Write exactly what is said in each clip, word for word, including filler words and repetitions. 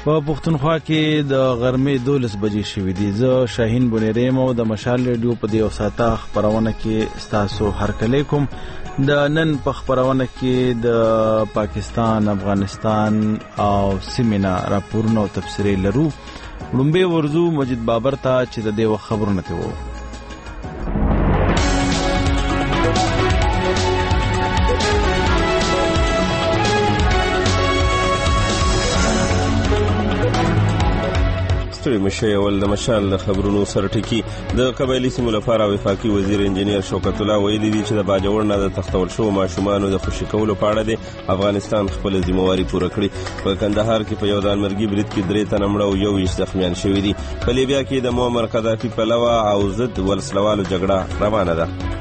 په پښتونخوا کې د غرمې دولس بجې شوې دي. زه شاهین بونیریم او د مشال ریډیو په دې اوساته خبرونه کې ستاسو هرکلی کوم. د نن په خبرونه کې د پاکستان، افغانستان او سیمه راپورونه او تفسیري لرو. لومبه ورزو مجید بابر ته چې د دې خبرونه ته وو. ستړي مشه اول د مشال د خبرونو سرټکی. د قبایلی سیمو لپاره وفاقي وزیر انجنیر شوکت الله ویلي دي چې د باجوړ نه د تختول شو ماشومانو د خوشی کولو په اړه د افغانستان خپل ذمہواری پوره کړې. په کندهار کې په یو ځانمرګي برید کې درې تنه مړه او یو یې زخمیان شوي دي. په لیبیا کې د معمر قذافي پلوه او ضد ولسلوالو جګړه روانه ده.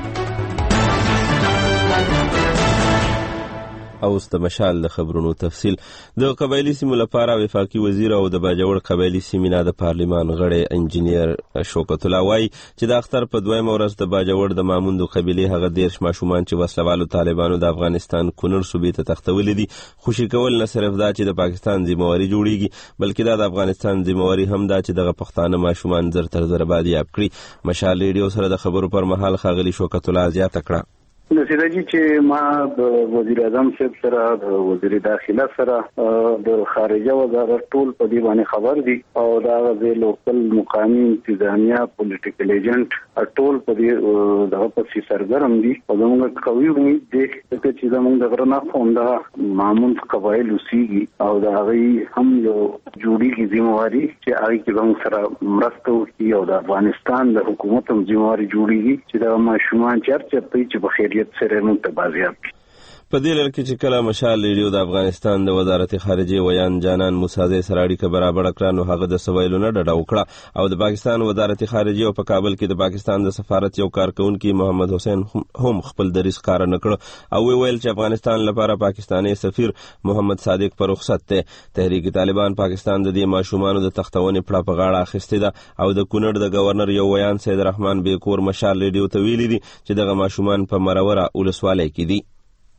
اوس د مشال د خبرونو تفصیل. د قبایلی سیمو لپاره وفاقي وزیر او د باجوړ قبایلی سیمه د پارلیمان غړی انجنیر شوکت الله وایي چې د اختر په دویم ورځ د باجوړ د ماموندو قبیله هغه دیرش ماشومان چې وسلوالو طالبانو د افغانستان کونړ صوبې ته تختولي دي خوشی کول نه صرف دا چې د پاکستان ذمہواری جوړیږي بلکې دا د افغانستان ذمہواری هم دا چې دغه پښتانه ماشومان زر تر زر باندې یاب کړي. مشال ریډیو سره د خبرو پر مهال ښاغلي شوکت الله زیاته کړه نصیره جی چې ما د وزیر اعظم صاحب سره د وزیر داخله سره د خارجه وزارت ټول په دې باندې خبر دي او دا د لوکل مقامی انتظامیه پولیټیکل ایجنټ ټول په دې دغه په سرګرم دي او موږ کوي امید دي چې زموږ د غرنا فوندا مامون قبایل وسیږي او دا غي هم یو جوړیږي ذمہواری چې هغه کې زموږ سره مرسته وکړي او د افغانستان د حکومت هم ذمہواری جوړیږي چې دا ماشومان چرته چې بخیر سره متبازیات. په دې لړ کې چې کله مشال ریډیو د افغانستان د وزارت خارجه ویان جانان موسازه سره اړیکه برابر کړه نو هغه د سویلو نه ډډه وکړه او د پاکستان وزارت خارجه او په کابل کې د پاکستان د سفارت یو کارکونکي محمد حسین هم خپل دریس کار نه کړ او ویل چې افغانستان لپاره پاکستاني سفیر محمد صادق پر رخصت ته. تحریک طالبان پاکستان د دې ماشومانو د تختونې پړه په غاړه اخیستې ده او د کونړ د گورنر یو ویان سید رحمان بیکور مشال ریډیو ته ویلي دي چې دغه ماشومان په مروره ولسوالۍ کې دي.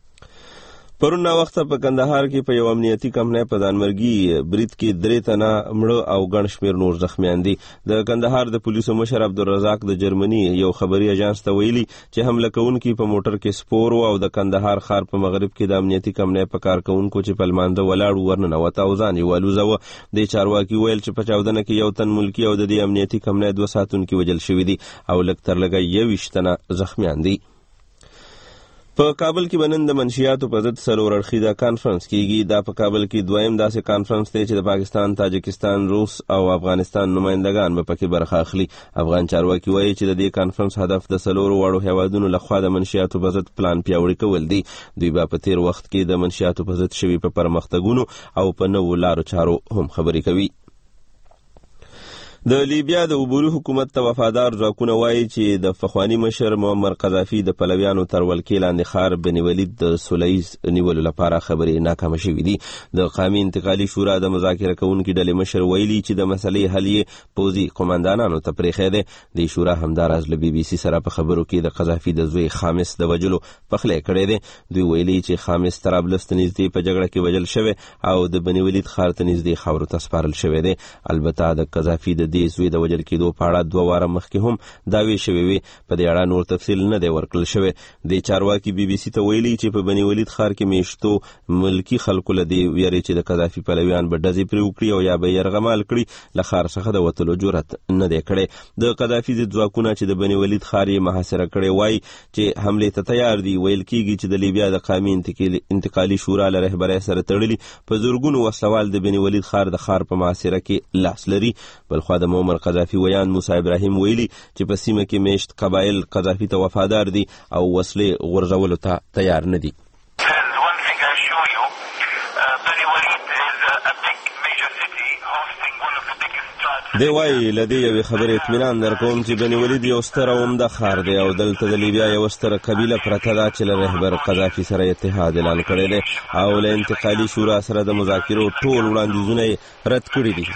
پرون نا وخت په کندهار کې په یو امنیتي کمپنۍ په ځانمرګي برید کې درې تنه مړه او ګڼ شمېر نور زخمیان دي. د کندهار د پولیسو مشر عبدالرزاق د جرمني یو خبري اژانس ته ویلي چې حمله کوونکي په موټر کې سپور او د کندهار ښار په مغرب کې د امنیتي کمپنۍ په کارکونکو چې په لمانځه ولاړ ورننوته او ځان یې والوځاوه. د چارواکي ویل چې په چاودنه کې یو تن ملکي او د دې امنیتي کمپنۍ دوه ساتونکي وژل شوي دي او لږ تر لږه یوویشت تنه زخمیان دي. په کابل کې بنن د منشیاتو په ضد څلور اړخیزه کانفرنس کیږي. دا په کابل کې دویم داسې کانفرنس دی چې د پاکستان، تاجکستان، روس او افغانستان نمائندگان به پکې برخه اخلي. افغان چارواکي وایي چې د دې کانفرنس هدف د څلورو واړو هیوادونو لخوا د منشیاتو په ضد پلان پیاوړی کول دي. دوی به په تیر وخت کې د منشیاتو په ضد شوي په پرمختګونو او په نوو لارو چارو هم خبرې کوي. د لیبیا د عبوري حکومت ته وفادار ځواکونه وایي چې د پخواني مشر معمر قذافي د پلویانو تر ولکې لاندې ښار بن ولید د سولیز نیولو لپاره خبرې ناکامه شوې دي. د قومي انتقالي شورا د مذاکره کوونکي ډلې مشر ویلي چې د مسلې حل یې پوځي قوماندانانو ته پرېښی دی. د شورا همداراز له بي بي سي سره په خبرو کې د قذافي د زوی خامس د وجلو پخلی کړی دی. دوی ویلي چې خامس طرابلس ته نږدې په جګړه کې وژل شوی او د بن ولید ښار ته نږدې خاورو ته سپارل شوی دی. البته د قذافي د دې زوی د وژل کېدو په اړه دوه واره مخکې هم دعوې شوې وې. په دې اړه نور تفصیل نه دی ورکړل شوی. د چارواکي بي بي سي ته ویلي چې په بني ولید ښار کې میشتو ملکي خلکو له دې ویرې چې د قذافي پلویان به ډزې پرې وکړي او یا به یې یرغمال کړي له ښار څخه د وتلو جرأت نه دی کړی. د قذافي ضد ځواکونه چې د بني ولید ښار یې محاصره کړی وایي چې حملې ته تیار دي. ویل کېږي چې د لیبیا د قومي انتقالي شورا له رهبرۍ سره تړلي په زرګونو وسلوال د بني ولید ښار د ښار په محاصره کې لاس لري. بلخوا د معمر قذافي ویان موسی ابراهیم ویلي چې په سیمه کې میشت قبایل قذافي ته وفادار دي او وسلې غورځولو ته تیار نه دي. دی وایي له دې یوې خبرې اطمینان درکوم چې بني ولید یو ستر او عمده ښار دی او دلته د لیبیا یوه ستره قبیله پرته ده چې له رهبر قذافي سره اتحاد اعلان کړی دی او له انتقالي شورا سره د مذاکرو ټول وړاندیزونه یې رد کړي دي.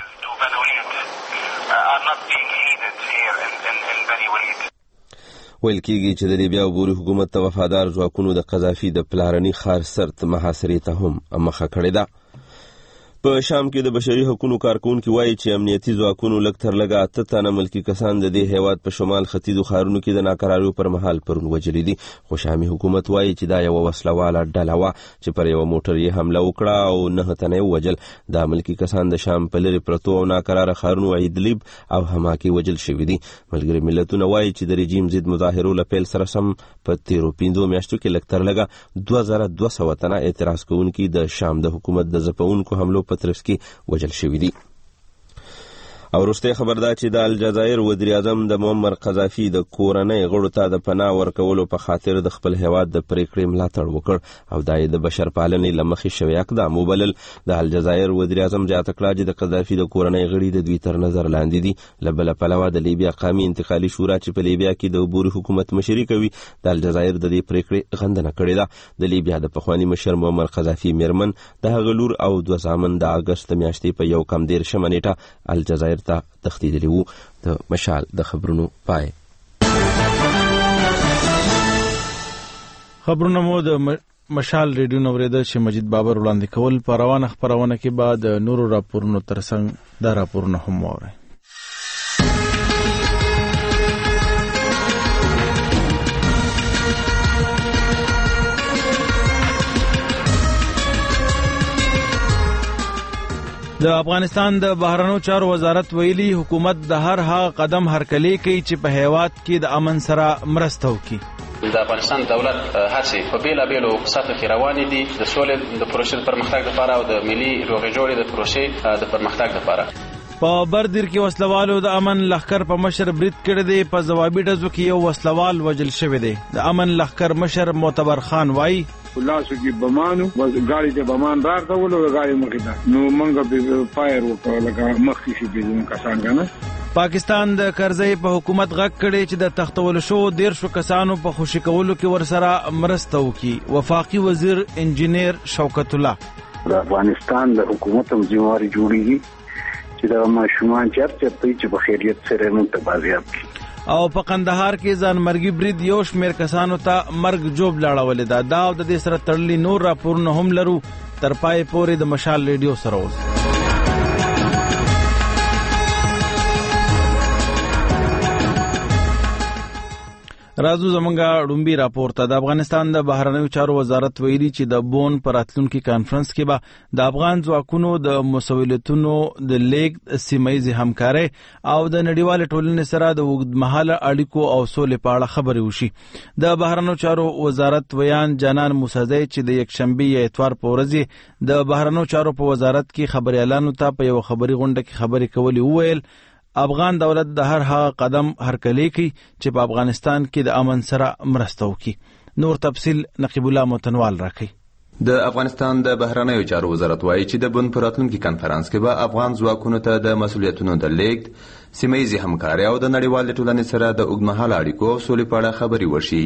ویل کېږي چې د لیبیا عبوري حکومت ته وفادار ځواکونو د قذافي د پلارني ښار سرت محاصرې ته هم مخه کړې ده. په شام کې د بشري حقوقو کارکونکو وایي چې امنیتي ځواکونو لږ تر لږه اته تنه ملکي کسان د دې هیواد په شمال ختیځو ښارونو کې د ناکراریو پر مهال پرون وژلي دي. خو شامي حکومت وایي چې دا یوه وسلواله ډله وه چې پر یوه موټر یې حمله وکړه او نه تنه یې ووژل. دا ملکي کسان د شام په لرې پرتو او ناکراره ښارونو ایدلیب او حما کې وژل شوي دي. ملګري ملتونه وایي چې د رژیم ضد مظاهرو له پیل سره سم په تیرو پنځو میاشتو کې لږ تر لږه دوه زره دوه سوه تنه اعتراض کوونکي د شام د حکومت د ځپونکو حملو په ترڅ کې وجل شوي دي. او وروستی خبر دا چې د الجزایر وزیر اعظم د معمر قذافي د کورنۍ غړو ته د پناه ورکولو په خاطر د خپل هیواد د پریکړې ملاتړ وکړ او دا یې د بشر پالنې له مخې شوی اقدام وبلل. د الجزایر وزیر اعظم زیاته کړه چې د قذافي د کورنۍ غړي د دوی تر نظر لاندې دي. له بله پلوه د لیبیا قومي انتقالي شورا چې په لیبیا کې د عبوري حکومت مشري کوي د الجزایر د دې پریکړې غندنه کړې ده. د لیبیا د پخواني مشر معمر قذافي میرمن د هغه لور او دوه زامن د اګست میاشتې په یو کم دېرشمه نیټه الجزایر ته تښتېدلي وو. د مشال د خبرونو پای. خبرونه مو د مشال ریډیو نو ورېده چې مجید بابر وړاندې کول. په روانه خبرونه کې بعد نورو راپورونو ترڅنګ دا راپورونه هم واورئ. د افغانستان د بهرنیو چارو وزارت ویلي حکومت د هر هغه قدم هرکلی کوي چې په هیواد کې د امن سره مرسته وکړي. د افغانستان دولت هڅې په بیلابیلو سطحو کې روانې دي د سولې د پروسې د پرمختګ لپاره او د ملي روغې جوړې د پروسې د پرمختګ لپاره. په بردیر کې وسلوالو د امن لښکر په مشر برید کړی دی. په ځوابي ډزو کې یو وسلوال وژل شوی دی. د امن لښکر مشر معتبر خان وایي لاسو کې بمانو بس ګاډي ته بمان راځه ولو ګاډي مخې ته نو منګه په فایر وکړه لکه مخکې شي به کسان کنه. پاکستان د کرزی په حکومت غږ کړي چې د تختول شو ډیر شو کسانو په خوشی کولو کې ورسره مرسته وکړي. وفاقي وزیر انجینیر شوکت الله د افغانستان د حکومت هم ځمواري جوړیږي چې د ماشومان چرته چې په خیریت سره نو ته بازیاب کی. او په قندهار کې ځانمرګي برید یو شمېر کسانو ته مرګ جوب لاړولې ده. دا او د دې سره تړلي نور راپورونه هم لرو. تر پای پورې د مشال ریډیو سره اوسئ. راځو زمونږه ډومبي راپور ته. د افغانستان د بهرنیو چارو وزارت ویلي چې د بون پر راتلونکي کانفرنس کې به د افغان ځواکونو د مسولیتونو د لیږد سیمهییزې همکارۍ او د نړیوالې ټولنې سره د اوږدمهاله اړیکو او سولې په اړه خبرې وشي. د بهرنیو چارو وزارت ویان جانان موسازی چې د یکشنبې یا اتوار په ورځ د بهرنیو چارو په وزارت کې خبريالانو ته په یو خبري غونډه کې خبرې کولې وویل افغان دولت د هر هغه قدم هرکلی کوي چې په افغانستان کې د امن سره مرسته وکړي. نور تفصیل نقیب الله متنوال راکړي. د افغانستان د بهرنیو چارو وزارت وایي چې د بن پر راتلونکي کانفرنس کې به افغان ځواکونو ته د مسولیتونو د لیږد سیمهییزې همکارۍ او د نړیوالې ټولنې سره د اوږدمهاله اړیکو او سولې په اړه خبرې وشي.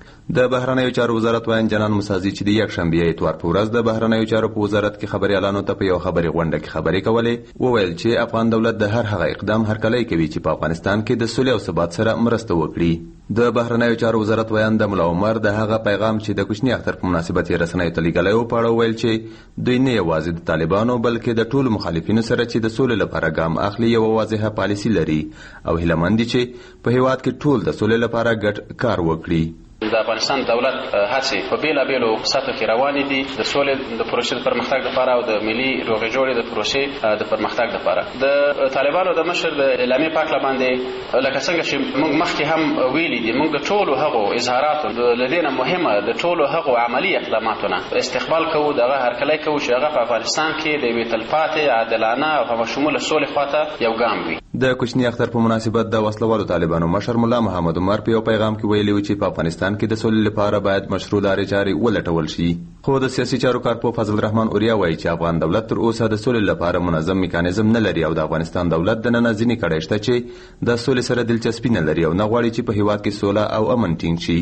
د بهرنیو چارو وزارت وایي جنان مسازي چې د یکشنبې اتوار په ورځ د بهرنیو چارو په وزارت کې خبريالانو ته په یو خبري غونډه کې خبرې کولې وویل چې افغان دولت د هر هغه اقدام هرکلی کوي چې په افغانستان کې د سولې او ثبات سره مرسته وکړي. د بهرنیو چارو وزارت وایي د ملا عمر د هغه پیغام چې د کوچني اختر په مناسبت یې رسنیو ته لیږلی و په اړه ویل چې دوی نه یوازې د طالبانو بلکې د ټولو مخالفینو سره چې د سولې لپاره ګام اخلي یو واضحه پالیسي لري او هیله مند دي چې په هیواد کې ټول د سولې لپاره ګډ کار وکړي. د افغانستان دولت هڅې په بیلابیلو سطحو کې روانې دي د سولې د پروسې د پرمختګ لپاره او د ملي روغې جوړې د پروسې د پرمختګ لپاره. د طالبانو د مشر د اعلامیې په هکله باندې لکه څنګه چې موږ مخکې هم ویلي دي موږ د ټولو هغو اظهاراتو له دې نه مهمه د ټولو هغو عملي اقداماتو نه استقبال کوو دغه هرکلی کوو چې هغه په افغانستان کې د یوې تلپاتې عادلانه او همشموله سولې خواته یو ګام وي. د کوچني اختر په مناسبت د وسلوالو طالبانو مشر ملا محمد عمر په یو پیغام کې ویلي و چې په افغانستان کې د سولې لپاره باید مشروع لارې چارې ولټول شي. خو د سیاسي چارو کارپوه فضل الرحمن اوریا وایي چې افغان دولت تر اوسه د سولې لپاره منظم میکانیزم نه لري او د افغانستان دولت د نن ځینې کړی شته چې د سولې سره دلچسپي نه لري او نه غواړي چې په هیواد کې سوله او امن ټینګ شي.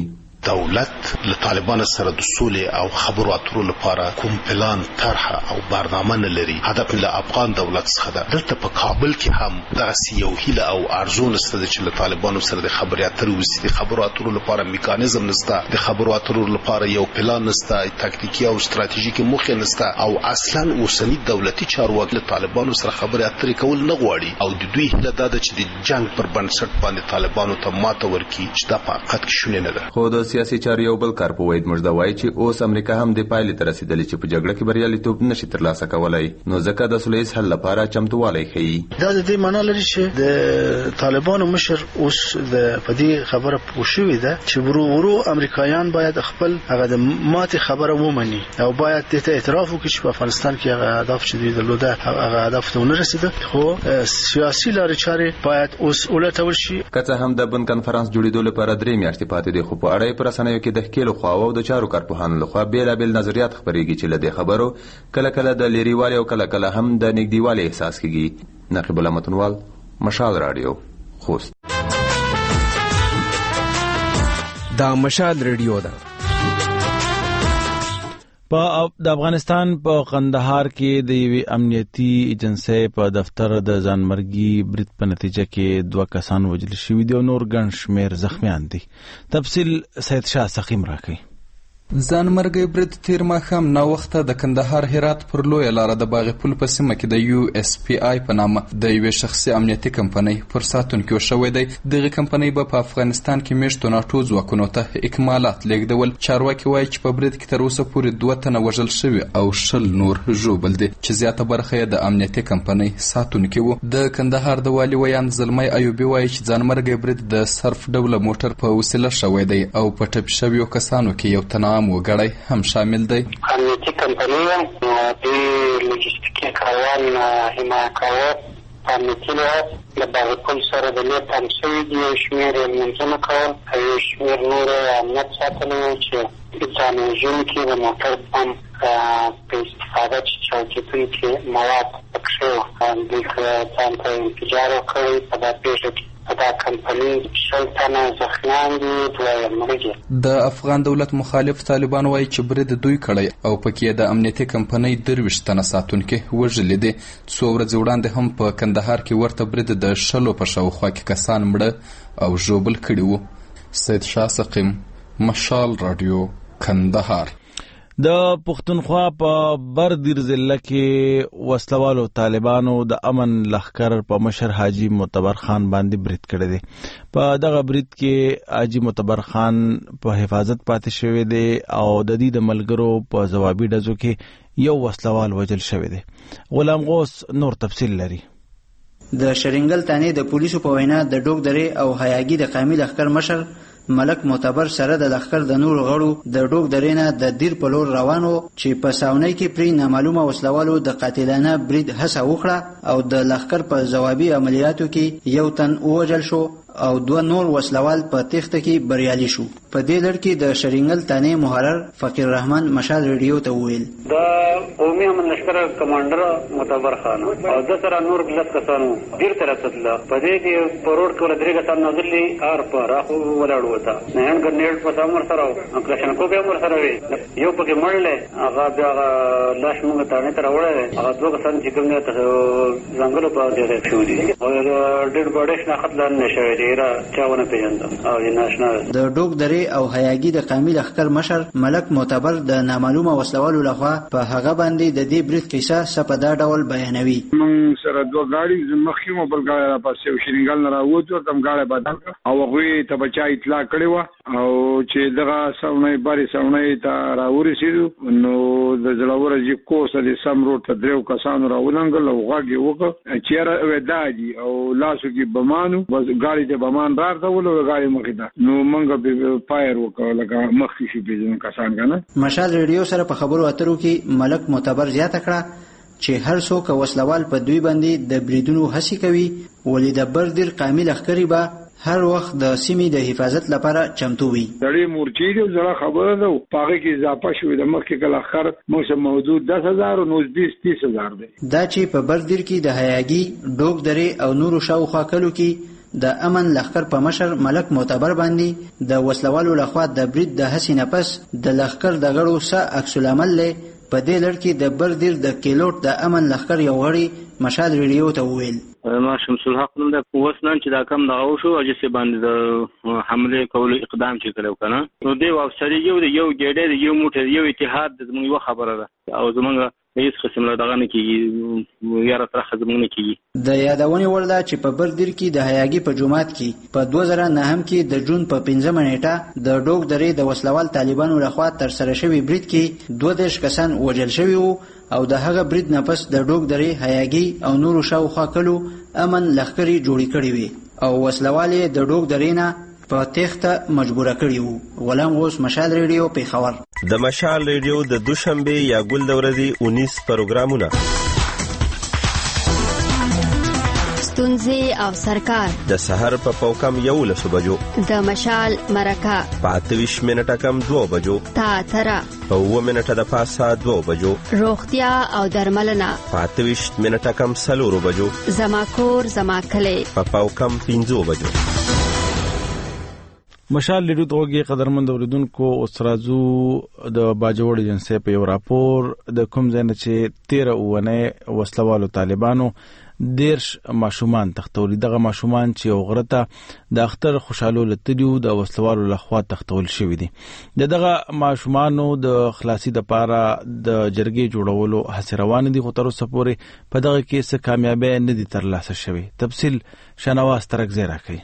دولت له طالبانو سره د سولې او خبرو اترو لپاره کوم پلان طرح او برنامه نه لري. هدف له افغان دولت څخه ده. دلته په کابل کې هم دغه یو هیله او ارزو نشته چې له طالبانو سره د خبرو اترو وسي. د خبرو اترو لپاره میکانیزم نشته، د خبرو اترو لپاره یو پلان نشته، تاکتیکی او ستراتیژیکي موخې نشته او اصلا اوسنی دولتي چارواکي له طالبانو سره خبرو اترې کول نه غواړي او د دوی هیله ده چې د جنگ پر بنسټ باندې طالبانو ته ماته ورکړي چې دا په حقیقت کې شونې نه ده. خو د سیاسي چارو یو بل کارپوهید مجده وایي چې اوس امریکا هم د پایلې ته رسیدلې چې په جګړه کې بریالیتوب نشي ترلاسه کولای، نو ځکه د سولې حل لپاره چمتووالی ښیي. دا د دې معنی لري چې د طالبانو مشر اوس د پدې خبره پوښوي ده چې ورو ورو امریکایان باید خپل هغه د ماته خبره ومني او باید ته اعتراف وکړي چې په افغانستان کې هغه هدف چې دوی درلوده هغه هدف ته نه رسیده. خو سیاسي لارې چارې باید اوس ولټول شي. که هم د بن کنفرانس جوړېدو لپاره درې میاشتې پاتې دي، خو په اړه پر رسنیو کې د ښکېلو خواو د چارو کارپوهانو لخوا بیلابیل نظریات خپرېږي چې له دې خبرو کله کله د لرېوالي او کله کله هم د نږدېوالي احساس کېږي. نقیب الله متنوال، مشال رادیو، خوست. دا مشال رادیو ده. په د افغانستان په قندهار کې د یوې امنیتي ایجنسۍ په دفتر د ځانمرګي برید په نتیجه کې دوه کسان وژل شوي دي او نور ګڼ شمېر زخمیان دي. تفصیل سید شاه سقیم راکوي. ځانمرګي برید تیر ماښام ناوخته د کندهار هرات پر لویه لاره د باغ پل په سیمه کې د یو اس پی آی په نامه د یوې شخصي امنیتي کمپنۍ پر ساتونکي وشوی دی. دغه کمپنۍ به په افغانستان کې میشتو ناټو ځواکونو ته اکمالات لیږدول. چارواکي وایي چې په برید کې تر اوسه پورې دوه تنه وژل شوي او شل نور ژوبل دي چې زیاته برخه یې د امنیتي کمپنۍ ساتونکي وو. د کندهار د والي ویان زلمی ایوبي وایي چې ځانمرګي برید د صرف ډوله موټر په وسیله شوی دی او په ټپي شویو کسانو کې یو تنه عام وګړی هم شامل دی. امنیتي کمپنۍ د لوجستیکي کاروان حمایه کول په امنیتي لحاظ د باغ پل سره د نیت هم شوي دي. یو شمېر یې لمونځونه کول او یو شمېر نور امنیت ساتلی و چې ځان وژونکي د موټر بم په استفاده چې چوکېدونکي مواد پکښې وو دوی ځان ته انفجار وکړی. په دا پېښه کې دا کمپنۍ شل تنه زخمیان دي، دوه یې مړه دي. د افغان دولت مخالف طالبان وایي چې برید دوی کړی او پکې د امنیتي کمپنۍ درویشت تنه ساتونکي وژلي دي. څو ورځې وړاندې هم په کندهار کې ورته برید د شلو په شاوخوا کې کسان مړه او ژوبل کړي وو. سید شاه سقیم، مشال رادیو، کندهار. د پښتونخوا په بردیر ضلع کې وسلوالو طالبانو د امن لښکر په مشر حاجی معتبر خان باندې برید کړی دی. په دغه برید کې حاجی معتبر خان په حفاظت پاتې شوی دی او د دې د ملګرو په ځوابي ډزو کې یو وسلوال وژل شوی دی. غلام غوث نور تفصیل لري. د شرنګل تانې د پولیسو په وینا د ډوک درې او حیاګي د قومي لښکر مشر ملک معتبر سره د لښکر د نور غړو د ډوک درې نه د دیر په لور روانو چې په ساونۍ کې پرې نامعلومه وسلوالو د قاتلانه برید هڅه وکړه او د لښکر په ځوابي عملیاتو کې یو تن ووژل شو او دوه نور وسلوال په تخته کې بریالي شو. په دې لړ کې د شرنګل تانې محرر فقیر رحمان مشال ریډیو ته وویل دا قومي امن لښکر کمانډر معتبر خان او د سره نور لس کسانو ډیر تر تدله په دې کې په روډ کې ول درې کسان نازلي ار پر راخو ولاړ وتا نه ګرنیډ په سمور سره او کلشن کو به امر سره وي یو پکې مړل هغه بیا لاش موږ ته نه تر وړل هغه دوه کسان چې کوم نه ځنګل په دې شو دي او ډېر بډښ نه خطر نشوي چاونه پیژندم او ناشنال د ډوک درې او حیاګي د قومي لښکر مشر ملک معتبر د نامعلومه وسلوالو لخوا په هغه باندې د دې برید قصه سپه دا ډول بیانوي. من سره دوه غاړي مخکې مو بل غاړي را پاسې شرنګل نه راووتو تم غاړي بدل او هغه ته بچا اطلاع کړی و او چې دغه ساونۍ باري ساونۍ ته راورسېدو نو د جلوور جی کوسه د سم روټ ته درو کسانو راولنګل او غاګي وکړه چیرې وداجی او لاسو کې بمانو بس غاړي بمان رار ته ولو غاړي مخې ده نو منګه په فایر وکړه لکه مخکې شي بيزن کسان کنه. مشال ریډیو سره په خبرو اترو کې ملک معتبر زیاته کړه چې هر څوک وسلوال په دوی باندې د بریدونو هڅه کوي ولې د بردیر قومي لښکرې به هر وخت د سیمې د حفاظت لپاره چمتو وي. دړي مورچې دی زړه خبره ده پاغه کې اضافه شوې د مخکې کله اخر موږ موجود دس هزار او نو بیس تیس هزار دی. دا چې په بردیر کې د حیاګي ډوک درې او نورو شاوخوا کلو کې د امن لخر په مشر ملک معتبر باندې د وسلوالو لخوا د برید د هڅې نه پس د لخر د غړو څه عکس العمل له په دې لړ کې د بردیر د کیلوټ د امن لخر یو غړي مشال ریډیو ته وویل ما شمس الحق نن د اوس نن چې دا کم دغه وشو او چې باندې د حمله کولو اقدام چې کړو کنه نو دی افسری یو د یو ګډه یو موټر یو اتحاد د زموږ یو خبره ده او زموږ هیڅ قسم له دغه نه کیږي یاره تر خدمت نه کیږي د یادونې وړ ده چې په بردیر کې د حیاګي په جمعات کې په دوه زره نه هم کې د جون په پنځمه نیټه د ډوګ درې د وسلوال طالبانو لخوا تر سره شوی برید کې دوه دیرش کسان وژل شوي وو او د هغه برید نه پس د ډوګ درې حیاګي او نورو شاوخوا کلو امن لښکرې جوړې کړې وي او وسلوال یې د ډوګ درې نه په تېښته مجبوره کړي وو. غلام غوث، مشال ریډیو، پیښور. د مشال ریډیو د دوشنبه یا ګل د ورځې اونیس پروګرامونه ستونزې او سرکار د سحر په پوکم یو لسو بجو د مشال مرکه په اتویش منټه کم دو بجو تا ترا په و منټه د پاسا دو بجو روغتیا او درملنه په اتویش منټه کم سلورو بجو زماکور زماکله په پوکم پینځو بجو. مشال لیدو توګه قدرمند اوریدونکو اوسرازو د باجوړ ایجنسی په یو راپور د کوم ځای نه چې تیرہ اونۍ وسلوالو طالبانو دیرش ماشومان تختول دغه ماشومان چې وغرته د اختر خوشاله لتیو د وسلوالو لخوا تختول شوی دي. دغه ماشومانو د خلاصي د پاره د جرګې جوړولو هڅه روان دي خو تر اوسه پورې په دغه کې څه کامیابی نه دي ترلاسه شوی. تفصیل شنواز ترکزی راکړي.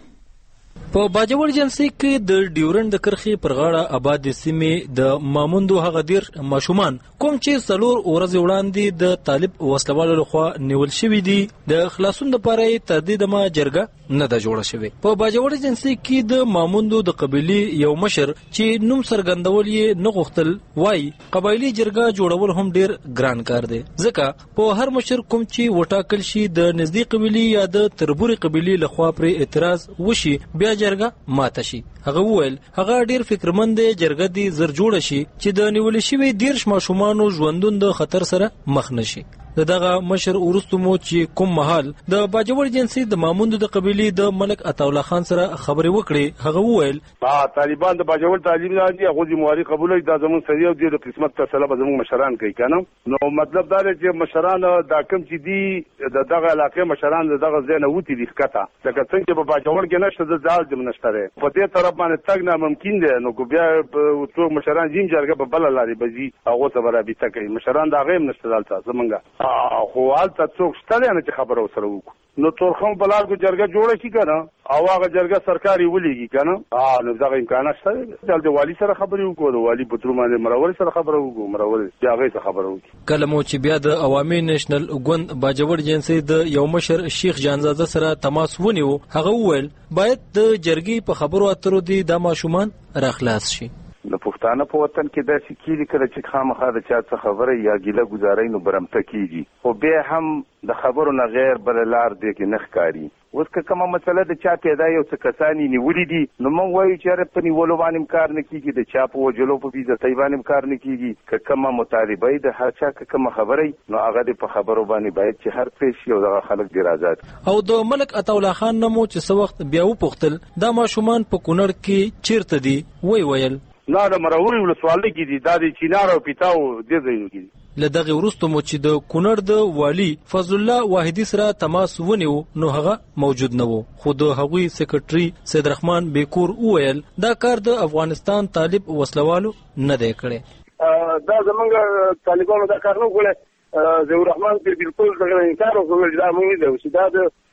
په باجوړ ایجنسی کې د ډیورند د کرخې پر غاړه آباد سیمې د ماموندو هغه دیر ماشومان کوم چې سلور ورځې وړاندې د طالب وسلوالو لخوا نیول شوي دي د خلاصون لپاره تردید ما جرګه نه ده جوړه شوې. په باجوړ ایجنسی کې د ماموندو د قبیلې یو مشر چې نوم څرګندول یې نه غوښتل وایي قبایلي جرګه جوړول هم ډیر ګران کار دی ځکه په هر مشر کوم چې وټاکل شي د نږدې قبیلې یا د تربوري قبیلې لخوا پر اعتراض وشي بیا جرګه ماته شي. هغه وویل هغه ډیر فکرمند دی جرګه دې زر جوړ شي چې د نیول شوي دیرش ماشومانو ژوندون د خطر سره مخ نشي. دغه مشر ورستو مو چې کوم محل د باجوړ ایجنسی د ماموند د قبیلې د ملک عطاالله خان سره خبرې وکړې هغه وویل ها طالبان د باجوړ تعلیم نه دي هغه د مواري قبول دا زمون سړي او د قسمت تسلا به زمون مشران کوي کنه نو مطلب دا دی چې مشران دا کوم چې دي د دغه علاقې مشران دغه ځای نه وتی دي ښکته ځکه څنګه په باجوړ کې نشته د ځال د نشته په دې طرف باندې تګ نه ممکن دی نو کو بیا څو مشران زم جرګه په بل لاري بزي هغه ته برابر کوي مشران دا غیم نشته دلته زمونږه خو حالت څوک شته نه چې خبره وسره وکړو نو تورخم بلار کو جرګه جوړه شي کنه او هغه جرګه سرکاري ولېږي کنه ها نو دا امکان شته د والی سره خبرې وکړو والی په تر باندې مرول سره خبره وکړو مرول بیا هغه سره خبره وکړو. کله مو چې بیا د عوامي نېشنل ګوند باجوړ ایجنسی د یو مشر شیخ جانزاده سره تماس ونیو هغه وویل باید د جرګې په خبرو اترو دي د ماشومان راخلاص شي. د پښتانه په وطن کې داسې کیږي کله چې خامخا د چا څه خبره یا ګیله گزارۍ نو برمته کیږي خو بیا هم د خبرو نه غیر بل لار دی کې نه ښکاري. اوس که کومه مسله د چا پیدا یو څه کسانی نیولي دي نو موږ وایو چې په نیولو باندې کار نه کیږي د چا په وجلو په بېزتۍ باندې کار نه کیږي که کومه مطالبه د هر چا که کومه خبره نو هغه د په خبرو باندې باید چې هر څه شي او دغه خلک ډېر آزاد. او د ملک عطاالله خان نه مو چې څه وخت بیا وپوښتل دا ماشومان په کونړ کې چیرته دي وی ویل نه د مروري ولسوالۍ کې دي دا د چینار او پیتاو دې ځایونو کې دي. له دغه وروسته مو چې د کونړ د والي فضل الله واحدي سره تماس ونیو نو هغه موجود نه وو خو د هغوی سیکرټري سید رحمان بیکور وویل دا کار د افغانستان طالب وسلوالو نه دی کړی. دا زمونږ طالبانو دا کار نه وکړی ضیاء الرحمن بالکل دغه انکار وکړ دا موږ دی چې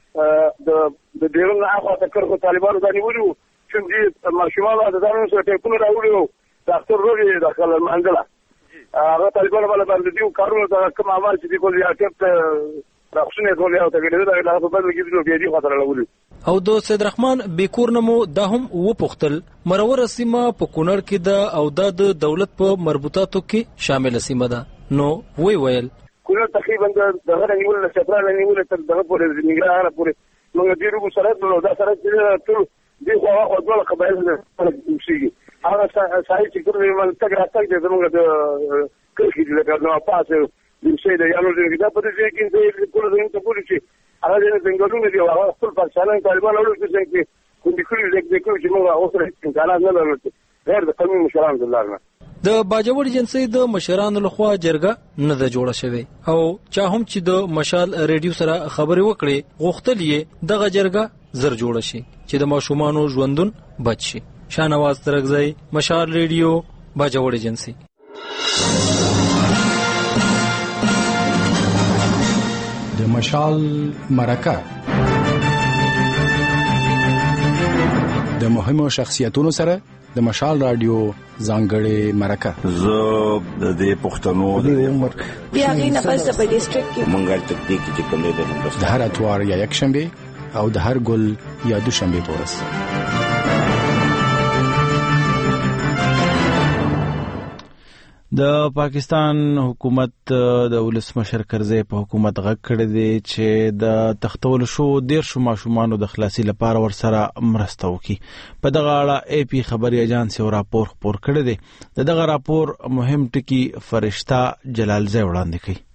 دا د د ډیرون نه اخوا تکر کو طالبانو دا نیولو چې دې ماشومان د ځانونو سره ټیپونه راوړي ډاکټر روغي داخل منځله هغه طالبانو باندې دیو کارونه دا کوم عمل چې دی کول یا ټیپ راښنه ټول یو ته ګډه دا هغه په بدل کې دی بیا دی خطر لګولي. او د سید رحمان بیکور نمو دا هم وپوښتل مرور سیمه په کونړ کې ده او دا د دولت په مربوطاتو کې شامل سیمه ده نو وی ویل کونړ تقریبا دغه نیول له چترال نیول تر دغه پورې نګران پورې موږ دې روغ سره نو دا سره ټول دی خو هغه ډول قبایل نه شي هغه سایه چې کومه منطقه راځي چې زموږ د کلکی د نو پاسه د شي د یانو د دا په دې کې د ټول زموږ ته پولیسي هغه د بنګلورو دی هغه خپل پاکستاني طالبان اورل چې کوم کلی لیک دی چې موږ اوس راځي امکانات نه لرو غیر د قومي مشرانو د لارنه د باجوړ جنسي د مشرانو لخوا جرګه نه د جوړه شوی او چا هم چې د مشال ریډیو سره خبرې وکړي غوښتل یې دغه جرګه زر جوړه شي چې د ماشومانو ژوندون بچ شي. شاهنواز ترکزی، مشال ریډیو، باجوړ جنسي. د مشال مرکه د مهمو شخصیتونو سره د مشال رادیو ځانګړې مرکه. زه د دې پښتنو د عمر بیا غینه پس په ډیسټریکټ کې مونږه تکنیک چې کوم دی د هر اتوار یا یک شنبه او د هر ګل یا دو شنبه پورس. د پاکستان حکومت د ولسمشر کرزی په حکومت غږ کړی دی چې د تختول شو دیرشو ماشومانو د خلاصي لپاره ورسره مرسته وکړي. په دغه اړه اے پی خبري اجانس یو راپور خپور کړی دی. د دغه راپور مهم ټکی فرشته جلالزی وړاندې کړي.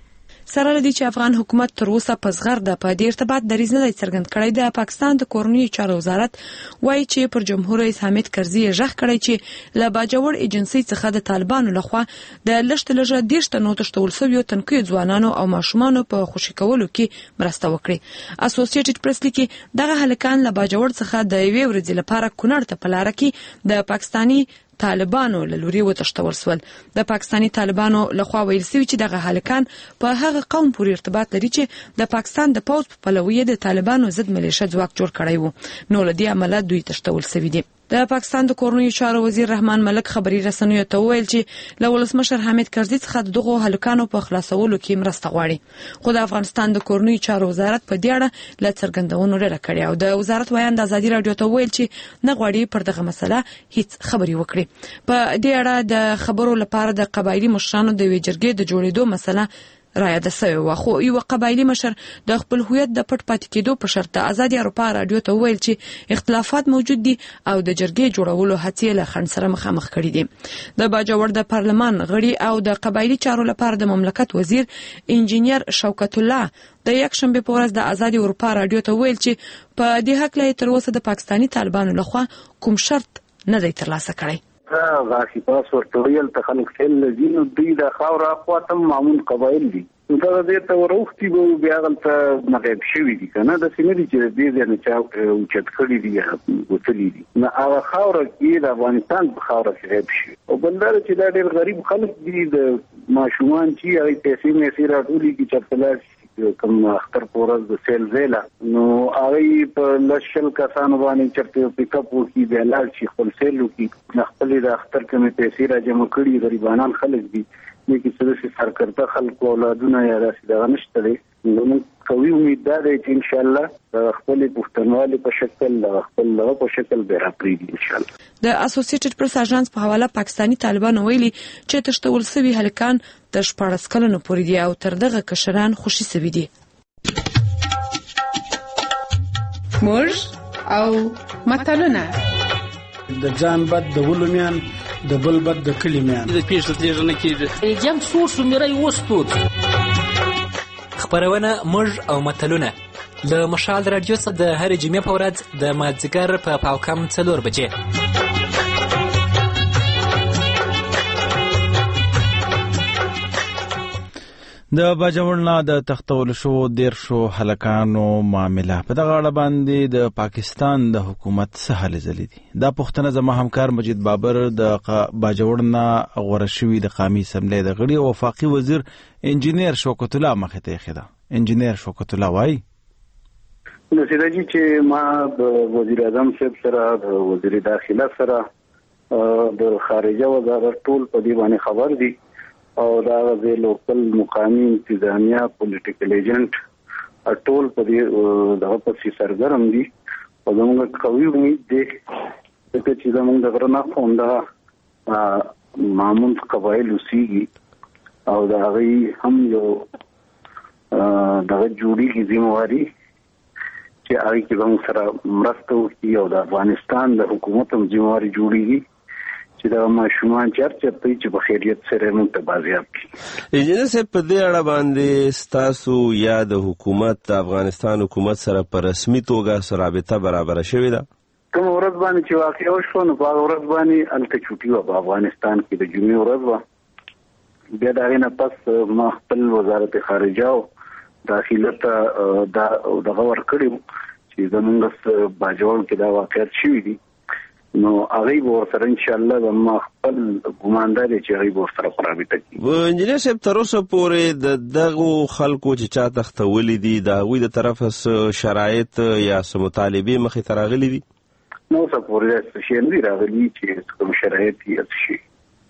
سره لدی چې افغان حکومت تر اوسه په زغر د په دې ارتباط دریځ نه دی څرګند کړی. د پاکستان د کورنیو چارو وزارت وایي چې پر جمهور رئیس حامد کرزي ژغ کړی چې له باجوړ ایجنسی څخه د طالبانو لخوا د لشت لږه دیرش تنو تشتول سویو تنکي ځوانانو او ماشومانو په خوشی کولو کې مرسته وکړي. اسوسییټډ پریس لیکي دغه هلکان له باجوړ څخه د یوې ورځې لپاره کونړ ته په لار کې د پاکستاني طالبانو له لوري وتښتول سول. د پاکستاني طالبانو لخوا ویل شوی چې دغه هلکان په هغه قوم پورې ارتباط لري چې د پاکستان د پوز په پلوي د طالبانو ضد ملیشه ځواک جوړ کړی وو، نو له دې عمله دوی تښتول شوی دي. د پاکستان د کورنیو چارو وزیر رحمان ملک خبري رسنیو ته ویل چې له ولسمشر حامد کرزي څخه دغه هلکانو په خلاصولو کې مرسته غواړي. خو د افغانستان د کورنیو چارو وزارت په دې اړه له څرګندونو ډډه کړې او د وزارت ویان د ازادي رادیو ته ویل چې نه غواړي پر دغه مسله هیڅ خبري وکړي. په دې اړه د خبرو لپاره د قبایلی مشرانو د وی جرګې د جوړېدو مسله راياده شوی و، خو یو قبایلی مشر د خپل هویت د پټ پاتې کېدو په شرط د ازادي اروپا رادیو ته ویل چې اختلافات موجود دي او د جرګې جوړولو هڅې له خنډ سره مخامخ کړي دي. د باجوړ د پارلمان غړي او د قبایلی چارو لپاره د مملکت وزیر انجینیر شوکت الله د یک شنبه په ورځ د ازادي اروپا رادیو ته ویل چې په دې حق له تر اوسه د پاکستاني طالبانو لخوا کوم شرط نه دی ترلاسه کړی. غاښي پاس ورته ویل ته خلک خل لذین دوی د خاور اخواتم معمول قبایل دي دا دې ته وروختي به بیا غلطه مغیب شوی دي کنه د سینې چې دې نه چا اوچت کړی دي وتلی دي نه هغه خاور کې د افغانستان په خاور کې غیب شي او بلدار چې دا ډېر غریب خلک دي د ماشومان چې هغه پیسې مې سره ټولي کې چرتلاش کوم اختر پورز د سیل زیلا نو هغه په لشل کسانو باندې چرته پک اپ وکي د علاج شي خپل سیل وکي خپل د اختر کې پیسې را جمع کړي غریبانان خلک دي چې څه سرکرته خلک اولادونه یا راسي دا نشته دي. نو کوي امید ده چې ان شاء الله خپل پښتونوالي په شکل خپل په شکل به راپریږي ان شاء الله. د اسوسییټډ پریس اژانس په حواله پاکستاني طالبان ویلي چې تشتول سوي هلکان د شپږ کلونو پورې دي او تر دغه کشران خوشي سوي دي. موږ او متلونه د ځان بد د ولومیان د بل بد د کلمیان د پیښه تیږه نه کیږي جنگ سور سمرای وستود. خبرونه موږ او متلونه له مشال رادیو څخه د هر جمعې په ورځ د مازدیګر په پاوکم څلور بجې. د باجوړنا د تختول شو دیر شو هلکانو معامله په دغه اړه باندې د پاکستان د حکومت څه هلې ځلې دي. دا پوښتنه زما همکار مجید بابر د باجوړنا غوړه شوی د قومي اسمبلی د غړي او وفاقي وزیر انجینیر شوکت الله مخې ته خېدا. انجینیر شوکت الله وایي نو سیدجی چې ما د وزیر اعظم صاحب سره د وزیر داخله سره د خارجه وزارت ټول په دې باندې خبر دي او دا د لوکل مقامي انتظامیه پولیټیکل ایجنټ ټول په دې دغه په سرګرم دي او موږ کوي امید دي چې زموږ د غرنا فوندا معمول قبایل وسیږي او دا غي هم یو دغه جوړیږي ذمہواری چې هغه کې موږ سره مرسته وکړي او د افغانستان د حکومت هم ذمہواری جوړیږي چې دا ماشومان چرته چې په خیریت سره موږ ته بازیاب کړي. انجینر صاحب په دې اړه باندې ستاسو یا د حکومت افغانستان حکومت سره په رسمي توګه رابطه برابر شوې ده؟ کوم ورځ باندې چې واقع وشو نو په ورځ باندې الته چوټي و په افغانستان کې د جمعې ورځ و. بیا دا نه پس ما خپل وزارت خارجه او داخله ته دا دغه ورکړم چې زمونږ باجوړ کې دا واقعیت شوی دی. نو هغه به سره ان شاء الله د ما خپل ګماندار چې هغه به سره پرابطه کوي. و انجینر صاحب تر اوسه پورې د دغه خلکو چې چا تختولې دي دا غوي د طرفه شرایط یا سم مطالبه مخې ته راغلي دي؟ نو څه پورې شي نه راغلي چې کوم شرایط یې شي.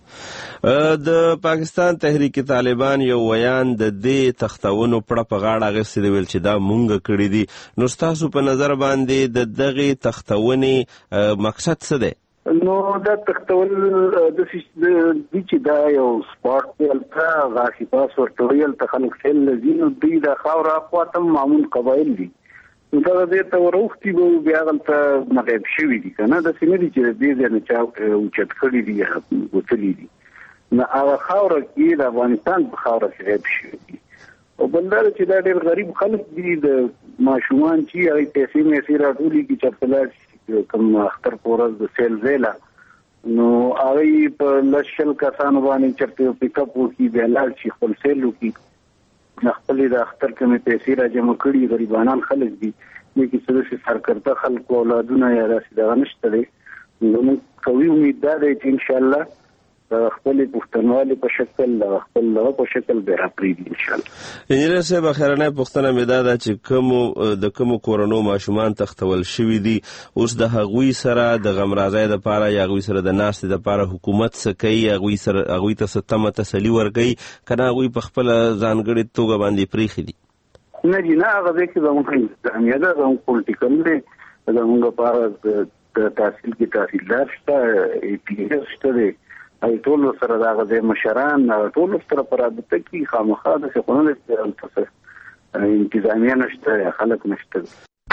د پاکستان تحریک طالبان یو ویان د دې تختونو پړه په غاړه غوښتي دی ویل چې دا مونږ کړی دي. نو تاسو په نظر باندې د دغه تختونې مقصد څه دی؟ نو دا تختول د چې دا یو سپورت دی البته غاښي پاس ورته ویل ته خلک فعل لذین دوی د خاور اخواتم معمول قبایل دي. دا د ته وروختي به بیا غلطه مغیب شوی دي کنه د سینې چې دې نه چا اوچت کړی دي یا وتلی دي. نه هغه خاور کې د افغانستان په خاور کې غیب شوی دي. او بلدار چې دا ډېر غریب خلک دي د ماشومان چې هغه پیسې مې سره ټولي کې چرپلار کوم اختر پورز د سیل زیلا نو هغه په لشل کسانو باندې چرته پک اپ وکي بیا لال شي خپل سیل وکي خپل د اختر کې پیسې را جمع کړي غریبانان خلک دي چې څه سرکرته خلک اولادونه یا راسي دا نشته دي. نو کوي امید ده چې ان شاء الله خپل پښتونولي په شکل خپل له په شکل به راپریږي ان شاء الله. انجینر صاحب اخرنه پښتنه مې دا ده چې کوم د کوم کورونو ماشومان تختول شوی دي اوس د هغوی سره د غمرازۍ د پاره یا هغوی سره د ناستې د پاره حکومت څه کوي؟ هغوی سره هغوی ته ستمه تسلی ورکوي کنه هغوی په خپل ځانګړي توګه باندې پریخي دي؟ نه جی نه هغه کې زموږ اهمیت ده زموږ پولیټیکل دی زموږ لپاره د تحصیل کې تحصیلدار شته ای پی ایس شته دی ای ټول سره دا غوډه مشران ټول سره پرابطه کې خامخا د څخونه استعمال انتظامیه نشته خلک نشته.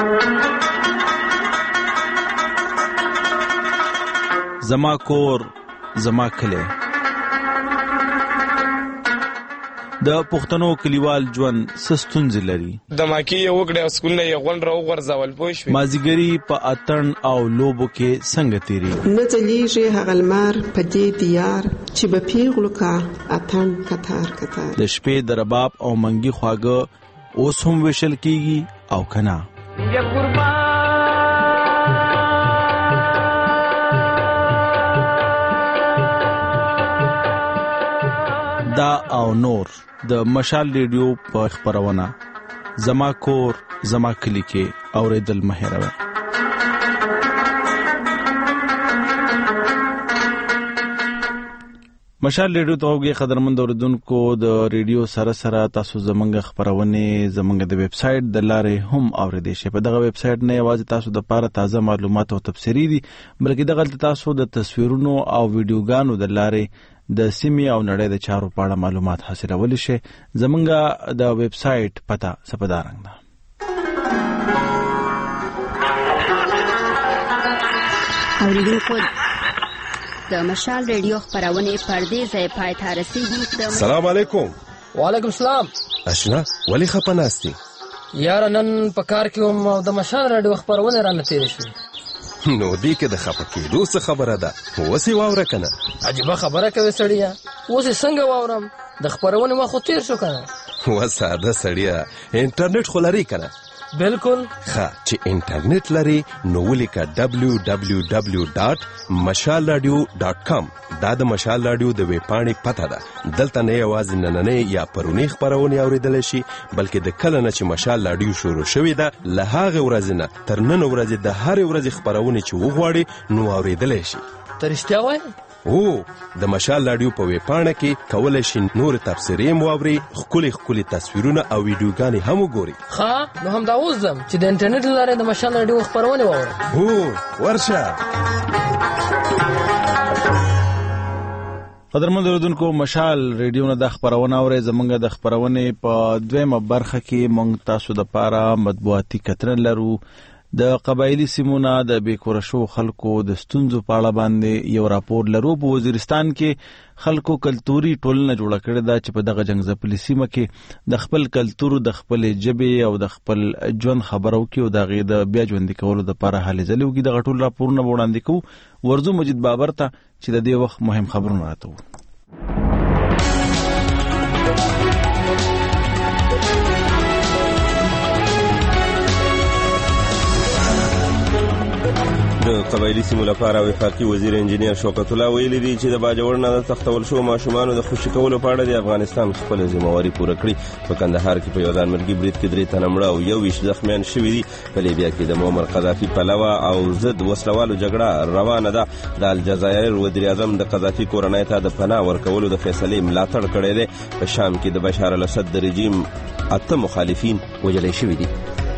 زما کور زما کلی د پښتنو کلیوال ژوند سستونځ لري. د ماکی یو وګړي اسکول یې غون راو ورځول پوښ مازیګری په اتن او لوبو کې څنګه تیری نه ځلیږي هغه لمر په دې دیار چې به پیغلو کا اتن کتار کتار د شپې د رباب او منګي خواږه اوس هم وشل کیږي او کنا یا قربان دا او نور د مشال ریډیو په خبرونه زما کور زما کلی کې اوریدل مهروي. مشال ریډیو ته وګورئ قدرمن اوریدونکو د ریډیو سره سره تاسو زمونږ خبرونه زمونږ د ویب سټ د لارې هم اوریدئ شئ. په دغه ویب سټ نه یوازې تاسو د پاره تازه معلومات او تفسیری دي بلکې دغه تاسو د تصویرونو او ویډیوګانو د لارې د سیمې او نړۍ د چارو په اړه معلومات حاصلولی شئ. زمونږ د ویب سټ پته سپدارنګ ده. اوریدونکو د مشال ریډیو خبرونه پردې ځای پای ته رسیدي. سلام علیکم. وعلیکم السلام. اشنا ولی خپناستی یار نن په کار کې هم د مشال ریډیو خبرونه را نتیری شو. نو دی کې د خپکې دوه خبره ده وسی واوره کنه. عجیب خبره کوي سړیا وسی څنګه واورم د خبرونه ما خو تیر شو کنه. وساده سړیا انټرنیټ خلاري کنه. بالکل ښه چې انټرنیټ لري نو ولیکه دبلیو دبلیو دبلیو ډاټ مشال رادیو ډاټ کام. دا د مشال رادیو د ویب پاڼې پته ده. دلته نه یوازې نننې یا پرونی خبرونه اوریدل شي بلکې د کله نه چې مشال رادیو شروع شوې ده له هغه ورځې نه تر نن ورځې د هر ورځې خبرونه چې وغواړي نو اوریدل شي. ترشتیا وای او د مشال رادیو په ویب پاڼه کې کولای شي نور تفسیرې مواوري خولي خولي تصویرونه او ویډیوګانې هم وګوري. ها نو هم دا وزم چې د انټرنیټ لاره د مشال رادیو خبرونه واورم. هو ورشه. قدرمن اوریدونکو مشال ریډیو نه د خبرونه اوري زمونږ د خبرونه په دویمه برخه کې مونږ تاسو د پاره مطبوعاتي کترن لرو. د قبایلی سیمونه د بیکوره شو خلکو د ستونزو په اړه باندې یو راپور لرو. په وزیرستان کې خلکو کلتوري ټولنه جوړه کړې ده چې په دغه جنگ ځپلې سیمه کې د خپل کلتور، د خپل ژبې او د خپل ژوند خبرو کې او د هغې د بیا ژوندي کولو دپاره هلې ځلې وکړي. دغه ټول راپورونه به وړاندې کوو. ورځو مجید بابر ته چې د دې وخت مهم خبرونه راته وو. د قبایلی سیمو لپاره وفاقي وزیر انجینیر شوکت الله ویلي دي چې د باجوړ نه د تختول شو ماشومانو د خوشي کولو په اړه د افغانستان خپل ذمہواري پوره کړې. په کندهار کې په یو ځانمرګي برید کې درې تنه مړه او یو ویشت زخمیان شوي دي. په لیبیا کې د معمر قذافي پلوه او ضد وسلوالو جګړه روانه ده. د الجزایر وزیر اعظم د قذافي کورنۍ ته د پناه ورکولو د فیصلې ملاتړ کړی دی. په شام کې د بشار الاسد د رژیم اته مخالفین وژل شوي دي.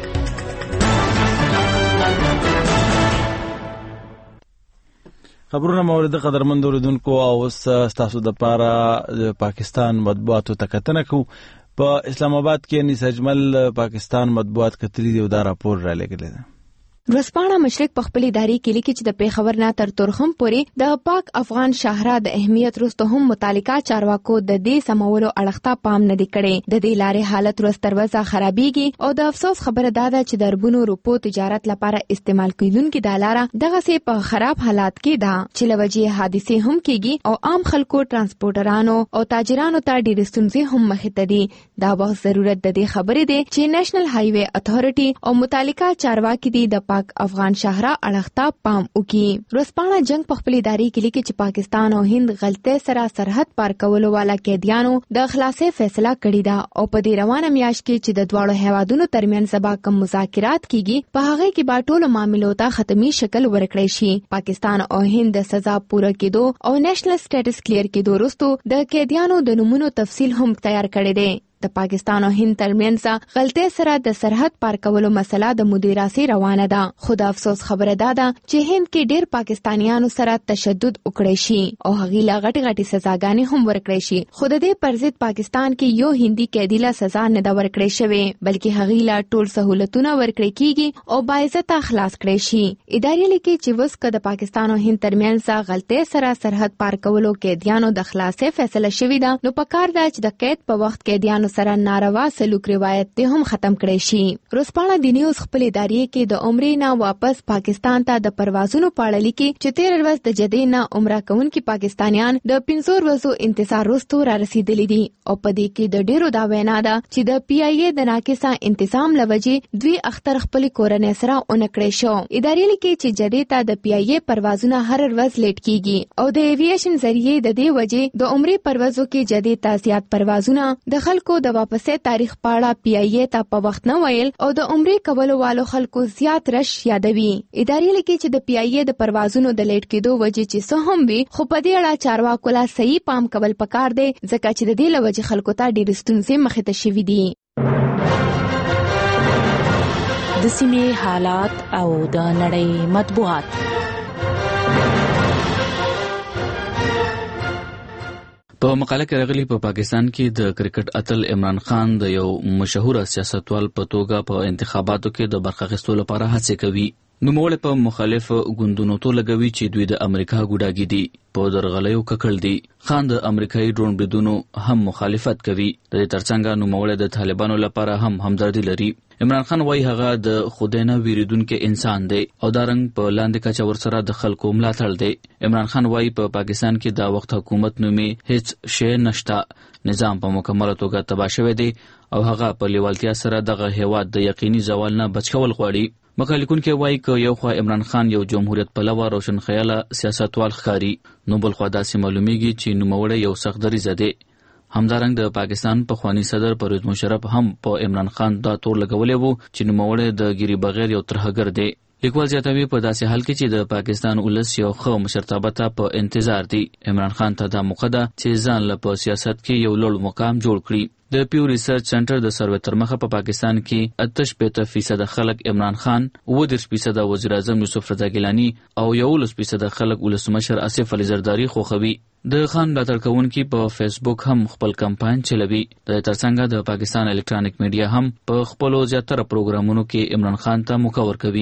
خبرونه مورد قدرمند اوریدونکو او اوس ستاسو د پاره پاکستان مطبوعاتو ته کتنه کوو. په اسلام آباد کې انیس اجمل پاکستان مطبوعات کتلی دی او دا راپور را لګلی دی. ورځپاڼه مشرق په خپل اداري کې لیکي چې د پیښور نه تر تورخم پورې د پاک افغان شاهرا د اهمیت وروسته هم متعلقه چارواکو د دې سمولو اړخته پام نه دی کړی. د دې لارې حالت ورځ تر ورځه خرابېږي او د افسوس خبره دا ده چې د اربونو روپو تجارت لپاره استعمال کیدونکو د لاره دغسې په خراب حالات کې ده چې لوجې حادثې هم کیږي او عام خلکو ترانسپورټرانو او تاجرانو ته ډېرې ستونزې هم مخې ته دي. دا وخت ضرورت د دې خبرې دی چې نېشنل هایوي اتھارټي او متعلقه چارواکي دي د پاک افغان شاهرا اړخته پام وکړي. ورځپاڼه جنگ په خپل اداري کې لیکي چې پاکستان او هند غلطۍ سره سرحد پار کولو والا قیدیانو د خلاصې فیصله کړې ده او په دې روانه میاشت کې چې د دواړو هیوادونو ترمنځ سبا کوم مذاکرات کیږي په هغه کې به ټولو معاملو ته ختمي شکل ورکړی شي. پاکستان او هند د سزا پوره کېدو او نېشنل سټیټس کلیر کېدو وروسته د قیدیانو د نومونو تفصیل هم تیار کړی دی. د پاکستان او هند ترمنځ غلطۍ سره د سرحد پار کولو مسله د مدیراسي روانه ده. خو د افسوس خبره ده چې هند کې ډېر پاکستانیانو سره تشدد وکړی شي او هغې له غټې غټې سزاګانې هم ورکړی شي. خو د دې پر ضد پاکستان کې یو هندي قیدي له سزا نه ده ورکړی شوې بلکې هغې له ټول سهولتونه ورکړی کیږي او باعزته خلاص کړی شي. ادارې لیکي چې اوس که د پاکستان او هند ترمنځ غلطۍ سره سرحد پار کولو قیدیانو د خلاصې فیصله شوې ده نو پکار ده چې د قید په وخت قیدیانو سره ناروا سلوک روایت ته هم ختم کړی شي. ورځپاڼه د نیوز خپل ادارې کې د عمرې نه واپس پاکستان ته د پروازونو په اړه لیکي چې تیر ورځ د جدې نه عمره کوونکي پاکستانیان د پنځو ورځو انتظار وروسته را رسیدلي دي او په دې کې د ډیرو دا وینا ده چې د پی ای ای د ناقصه انتظام لوجې دوی اختر خپل کورنۍ سره اونکړې شو. ادارې لیکي چې جدې ته د پی ای ای پروازونه هر ورځ لیټ کیږي او د ایوییشن ذریعہ د دې وجې د عمرې پروازو کې جدې ته زیات پروازونه د خلکو د واپسې تاریخ پاړه پی ای ای ته په وخت نه ویل او د عمرې کولو والو خلکو زیات رش یادوي. ادارې لیکي چې د پی ای ای د پروازونو د لیټ کېدو وجې چې څه هم وي خو په دې اړه چارواکو لا صحیح پام کول پکار دی ځکه چې د دې له وجې خلکو ته ډېرې ستونزې مخې ته شوي دي. د سیمې حالات او د نړۍ مطبوعات. په مقاله کې راغلي په پاکستان کې د کرکټ اتل عمران خان د یو مشهور سیاستوال په توګه په انتخاباتو کې د برخه اخیستلو لپاره هڅې کوي. نوموړی په مخالف ګوندونو تو لګوي چې دوی د امریکا ګوډاګي دي په درغلیو ککړ دي. خان د امریکایي ډرون بریدونو هم مخالفت کوي. د دې ترڅنګ نوموړی د طالبانو لپاره هم همدردي لري. عمران خان وایي هغه د خدای نه ویریدونکي انسان دی او دا رنګ په لاندې کچه ورسره د خلکو ملاتړ دی. عمران خان وایي په پاکستان کې دا وخت حکومت نومې هیڅ شی نشته. نظام په مکمله توګه تباه شوی دی او هغه په لیوالتیا سره دغه هیواد د یقیني زوال نه بچ کول غواړي. مخالفون وایي که یو خوا عمران خان یو جمهوریت پلوه روشن خیاله سیاستوال ښکاري نو بل خوا داسې معلومیږي چې نوموړی یو سخت دریځه دی. همدارنګ د پاکستان پخوانی صدر پرویز مشرف هم په عمران خان دا تور لګولې وو چې نوموړی د ګیری بغیر یو ترهګر دی. لیکوال زیاتوي په داسې حال کې چې د پاکستان ولس یو ښه مشرتابه ته په انتظار دی. عمران خان ته دا موقع ده چې ځان له په سیاست کې یو لوړ مقام جوړ کړي. د پیو ریسرچ سنټر د سروې تر مخه په پاکستان کې اته شپېته فیصد خلک عمران خان، اووه دېرش فیصد وزیر اعظم یوسف رضا ګیلاني او یولس فیصد خلک ولسمشر آصف علي زرداري خوښوي. د خان ملاتړ کوونکي په فیسبوک هم خپل کمپاین چلوي. د ترڅنګ د پاکستان الکترونیک میډیا هم په خپلو زیاتره پروګرامونو کې عمران خان ته موقع ورکوي.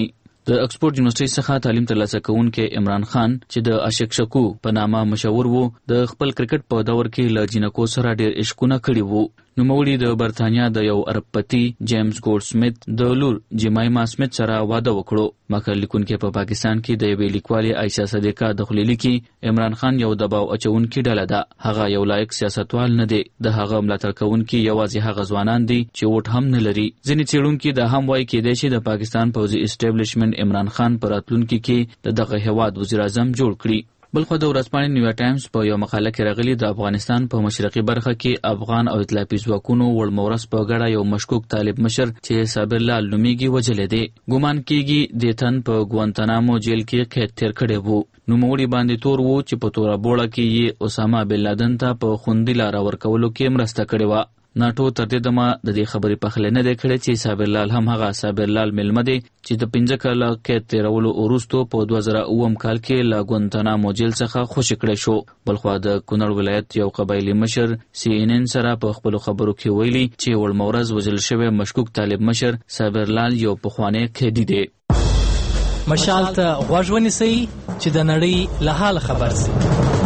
د اکسفورد یونیورسيټي څخه تعلیم ترلاسه کوونکی عمران خان چې د عاشق شکو په نامه مشهور وو د خپل کرکټ په دور کې له جینکو سره ډېر عشقونه کړي وو. نوموړي د برتانیا د یو عربپتی جیمز ګولډ سمیت د لور جیمایما سمیت سره واده وکړو. مقاله لیکونکي په پاکستان کې د یوې لیکوالې عایشه صدیقه د خلیلی کې عمران خان یو دباو اچونکي ډله ده. هغه یو لایق سیاستوال نه دی. د هغه ملاتړ کوونکي یوازې هغه ځوانان دي چې ووټ هم نه لري. ځینې څېړونکي دا هم وایي کېدای شي د پاکستان پوځي اسټابلیشمنټ عمران خان په راتلونکي کې د دغه هیواد وزیر اعظم جوړ کړي. بلخو د ورځپاڼې نیویارک ټایمز په یو مقاله کې راغلي د افغانستان په مشرقي برخه کې افغان او ائتلافي ځواکونو وړمورس په ګډه یو مشکوک طالب مشر چې صابر لال نومیږي وجلې دی. ګومان کېږي د تن په ګوانتانامو جیل کې قید تیر کړی وو. نوموړي باندې تور وو چې په توره بوړه کې یې اسامه بن لادن ته په خوندي لار ورکولو کې مرسته کړې وه. ناټو تر دې دمه د دې خبرې پخلی نه دی کړی چې صابر لال هم هغه صابر لال میلمه دی چې د پنځه کاله قید تېرولو وروستو په دوه زره اووم کال کې له ګوانتانامو جیل څخه خوشي کړی شو. بلخوا د کونړ ولایت یو قبایلي مشر سی ان ان سره په خپلو خبرو کې ویلي چې وړمورز وژل شوی مشکوک طالب مشر صابر لال یو پخوانی قیدي دی. مشال ته غوږ ونیسئ چې د نړۍ له حاله خبر سي.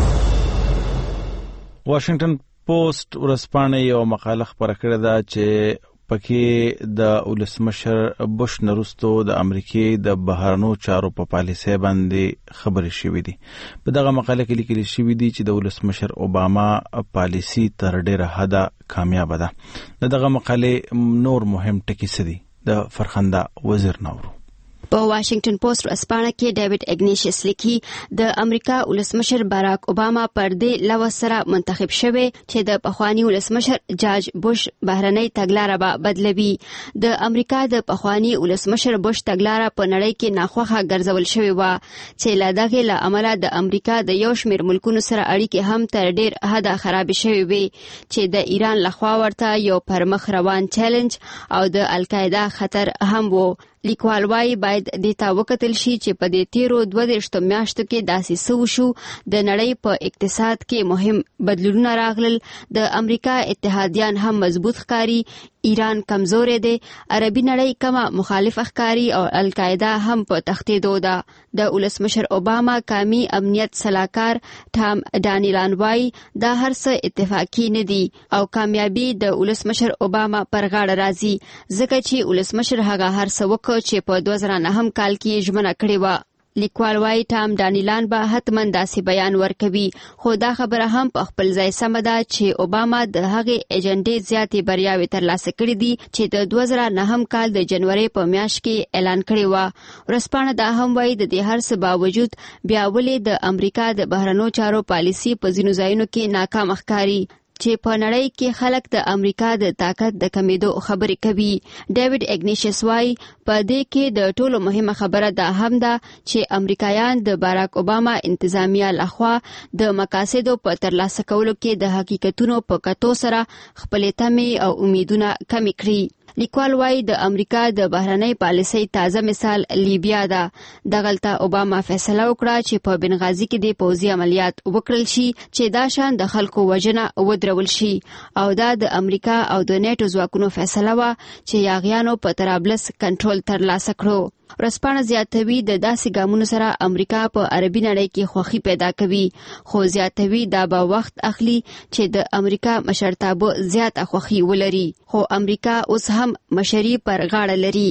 واشنگټن پوسټ ورځپاڼه یو مقاله خپره کړې ده چې پکې د ولسمشر بوش نه وروسته د امریکای د بهرنیو چارو په پالیسۍ باندې خبرې شوې دي. په دغه مقاله کې لیکل شوی دی چې د ولسمشر اوباما پالیسي تر ډیره حده کامیاب ده. دغه مقاله نور مهم ټکي څه دي د فرخنده وزیر نورو. په واشنگټن پوسټ ورځپاڼه کې ډیوډ اګنیشس لیکي د امریکا ولسمشر باراک اوباما پر دې لوز سره منتخب شوی چې د پخوانی ولسمشر جارج بوش بهرنۍ تګلاره به بدلوي. د امریکا د پخوانی ولسمشر بوش تګلاره په نړۍ کې ناخوښه ګرځول شوې و چې له دغه له امله د امریکا د یو شمېر ملکونو سره اړیکې هم تر ډیر حده خراب شوې وي چې د ایران لخوا ورته یو پرمخ روان چیلنج او د القاعده خطر هم وو. لیکوال وايي باید دیتا وکتل شي چې په دې تیرو دوه دیرشو میاشتو کې داسې څه وشو د نړۍ په اقتصاد کې مهم بدلونونه راغلل. د امریکا اتحادیان هم مضبوط ښکاري، ایران کمزورې دی، عربي نړۍ کمه مخالف ښکاري او القاعده هم په تختیدو ده. د ولسمشر اوباما قومي امنیت سلاکار ټام ډانیلان وايي دا هر څه اتفاقی نه دي او کامیابی د ولسمشر اوباما پر غاړه راځي ځکه چې ولسمشر هغه هر څه وکړ چې په دوه زره نهم کال کې ژمنه کړې وه. لیکوال وايي ټام ډانیلان به حتما داسې بیان ورکوي، خو دا خبره هم په خپل ځای سمه ده چې اوباما د هغې ایجنډې زیاتې بریاوې ترلاسه کړې دي چې د دوه زره نهم کال د جنوري په میاشت کې اعلان کړی و. ورځپاڼه دا هم وايي د دې هر څه باوجود بیا ولې د امریکا د بهرنیو چارو پالیسي په ځینو ځایونو کې ناکام ښکاري چې په نړۍ کې خلک د امریکا د طاقت د کمیدو خبرې کوي. ډیوډ اګنیشس وايي په دې کې د ټولو مهمه خبره دا هم ده چې امریکایان د باراک اوباما انتظامیه لخوا د مقاصدو په ترلاسه کولو کې د حقیقتونو په کتو سره خپلې تمې او امیدونه کمې کړي. لیکوال وايي د امریکا د بهرنۍ پالیسۍ تازه مثال لیبیا ده. دغلته اوباما فیصله وکړه چې په بنغازي کې د پوځي عملیات وکړل شي چې دا شان د خلکو وژنه ودرول شي او دا د امریکا او د نیټو ځواکونو فیصله وه چې یاغیانو په طرابلس کنټرول ترلاسه کړو. ورځپاڼه زیاتوي د داسې ګامونو سره امریکا په عربي نړۍ کې خوښي پیدا کوي، خو زیاتوي دا به وخت اخلي چې د امریکا مشرتابه زیاته خوښي ولري، خو امریکا اوس هم مشري پر غاړه لري.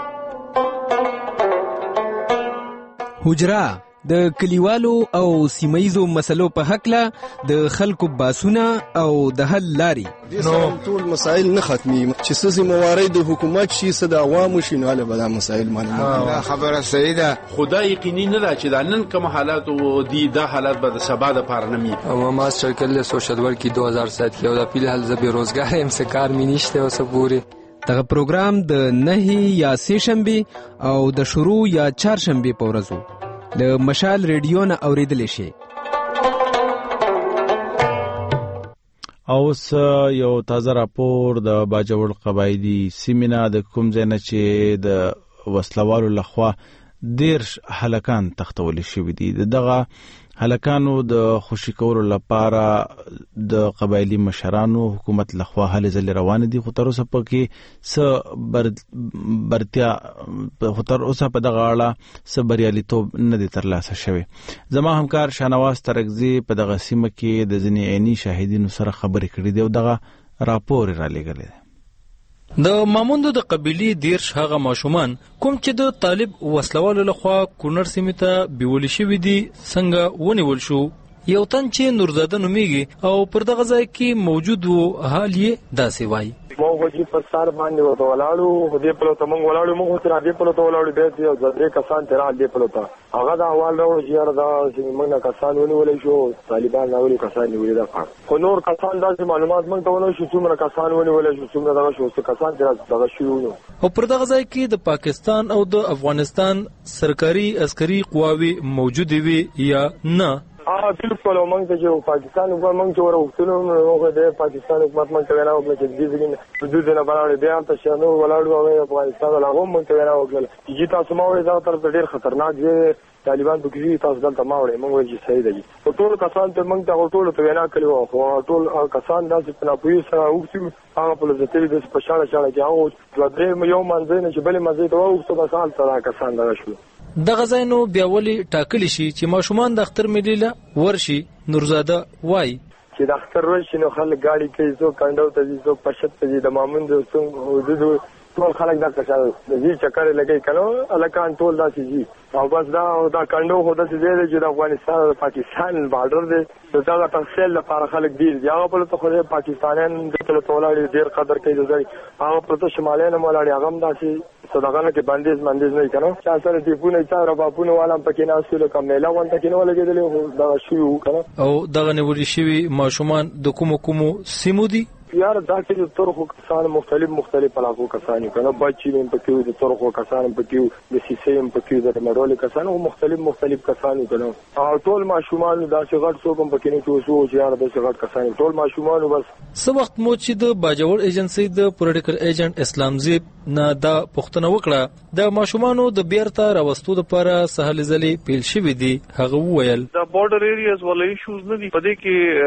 حجره د کلیوالو او سیمایزو مسلو په حقله د خلکو باسونه او د حل لاري نو ټول مسائل نه ختمي چې سسي موارد د حکومت شي صد عوامو شي نه له بل مسائل باندې دا خبره صحیح ده. خدای یقیني نه ده چې د نن کوم حالات او دي دا حالات به د سبا د پاره نمي. اما ماستر کله سوشل ورکی دو هزار سات کې او د پیل حل ز بیروزګار هم څه کار مې نشته او صبوري. دغه پروګرام د نه یا سه شنبه او د شروع یا چهار شنبه په ورځو د مشال ریډیو نه اوریدل شي. اوس یو تازه راپور د باجوړ قبایلی سیمینه د کوم ځای نه چې د وسلوالو لخوا دیرش هلکان تختول شوي دي. دغه هلکانو د خوشی کولو لپاره د قبایلی مشرانو حکومت لخوا هلې ځلې روان دي، خو تر اوسه پکې څه برتیا خو تر اوسه په دغه اړه څه بریالیتوب نه دی ترلاسه شوی. زما همکار شاهنواز ترکزی په دغه سیمه کې د ځینې عیني شاهدینو سره خبرې کړې دي او دغه راپور را لېږلی دی. د ماموندو د قبيلي دیرش هغه ماشومان کوم چې د طالب وسلوالو لخوا کونړ سیمې ته بیول شوي دي څنګه ونیول شو. یو تن چې نورزاده نومیږي او پر دغه ځای کې موجود وو حال یې داسې وایي. موږ چې پر سار باندې ورته ولاړو، دې په لوته موږ ولاړو، موږ تر دې په لوته ولاړو، دې یو ځدې کسان تر دې په لوته هغه دا احوال راوړو چې یاره دا چې موږ نه کسان ونیولې شو، طالبان راولي کسان نیولې دا کار. خو نور کسان داسې معلومات موږ ته ونه شو څومره کسان ونیولې شو، څومره دغه شو، څه کسان چې دغه شوي نو. او پر دغه ځای کې د پاکستان او د افغانستان سرکاري عسکري قواوې موجودې وي یا نه؟ اه بالکل موږ ته چې پاکستان حکومت موږ چې ورغوښتلو موږ د پاکستان حکومت موږ ته وینا وکړه چې دې ځګین حدود نه بلاړې بیا ته شنو ولاړو او افغانستان له هغه موږ ته وینا وکړه چې تاسو ما وایي دا تر ډېر خطرناک دی، طالبان په کې تاسو دلته ما وایي موږ چې صحیح دی. او ټول کسان ته موږ ته ټول ته وینا کړو، خو ټول کسان داسې په ناپوهي سره وښیو هغه په لزتې د په شاړه شاړه کې هغه دوه درې یو منځ نه چې بلې منځ ته وښته بسال سره کسان دغه شو. دغه ځای نو بیا ولې ټاکلی شي چې ماشومان د اختر ملیله ورشي؟ نورزاده وایي چې د اختر ورشي نو خلک ګاډي کوي، څوک کنډو ته ځي، څوک پشت ته ځي، د ماموند څوک حدود ټول خلک دا کشال ځي چکر لګي کنه الکان ټول داسې ځي. او بس دا دا کنډو خو داسې دی چې د افغانستان او پاکستان بارډر دی، دا د تفصیل لپاره خلک ډیر دي. هغه په لته خو پاکستانیان د ټول تولاړي ډیر قدر کوي، ځای هغه په شمالي نه مولاړي هغه هم داسې صدقانه کې باندې باندې نه کنه چا سره دی پونه چا را باپونه والا پکې نه اصل کوم میلا وانت کې نه ولګېدل دا شو کنه. او دغه نیول شوی ماشومان د کوم کوم سیمو دي؟ یار دا چې ترخو کسان مختلف مختلف علاقو کسان کنه، بچی هم پکې د ترخو کسان پکې د سیسې هم پکې د مړول کسان او مختلف مختلف کسان کنه. او ټول ماشومان دا چې غټ څوک هم پکې نه توسو چې یار د غټ کسان ټول ماشومان بس. سو وخت مو چې د باجوړ ایجنسی د پولیټیکل ایجنټ اسلام زیب نه دا پښتنه وکړه د ماشومانو د بیرته راوستو لپاره سهل ځلې پیل شوې دي. هغه وویل دا بارډر ایریاز ولې ایشوز نه دي پدې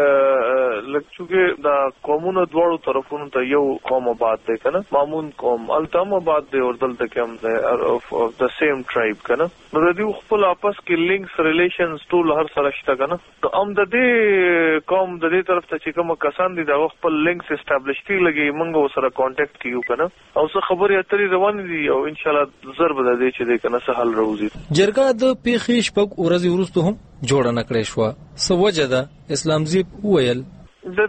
کې لکه دا قومونه دوړو طرفونو ته یو قوم آباد دی کنه، مامون قوم التم آباد دی او دلته کې هم دی د سیم ټرایب کنه. نو د دې خپل آپس کې لینکس ریلیشنز ټول هر سره شته کنه. نو هم د دې قوم د دې طرف ته چې کوم کسان دي دا خپل لینکس اسټابلیش کړي لګي موږ سره کانټیکټ کیو کنه او څه خبرې اترې روان دي او ان شاء الله زر به د دې چې د کنه سهل روزي. جرګه د پیښې شپږ ورځې وروسته هم جوړه نکړې شو. څه وجه ده؟ اسلام زیب وویل د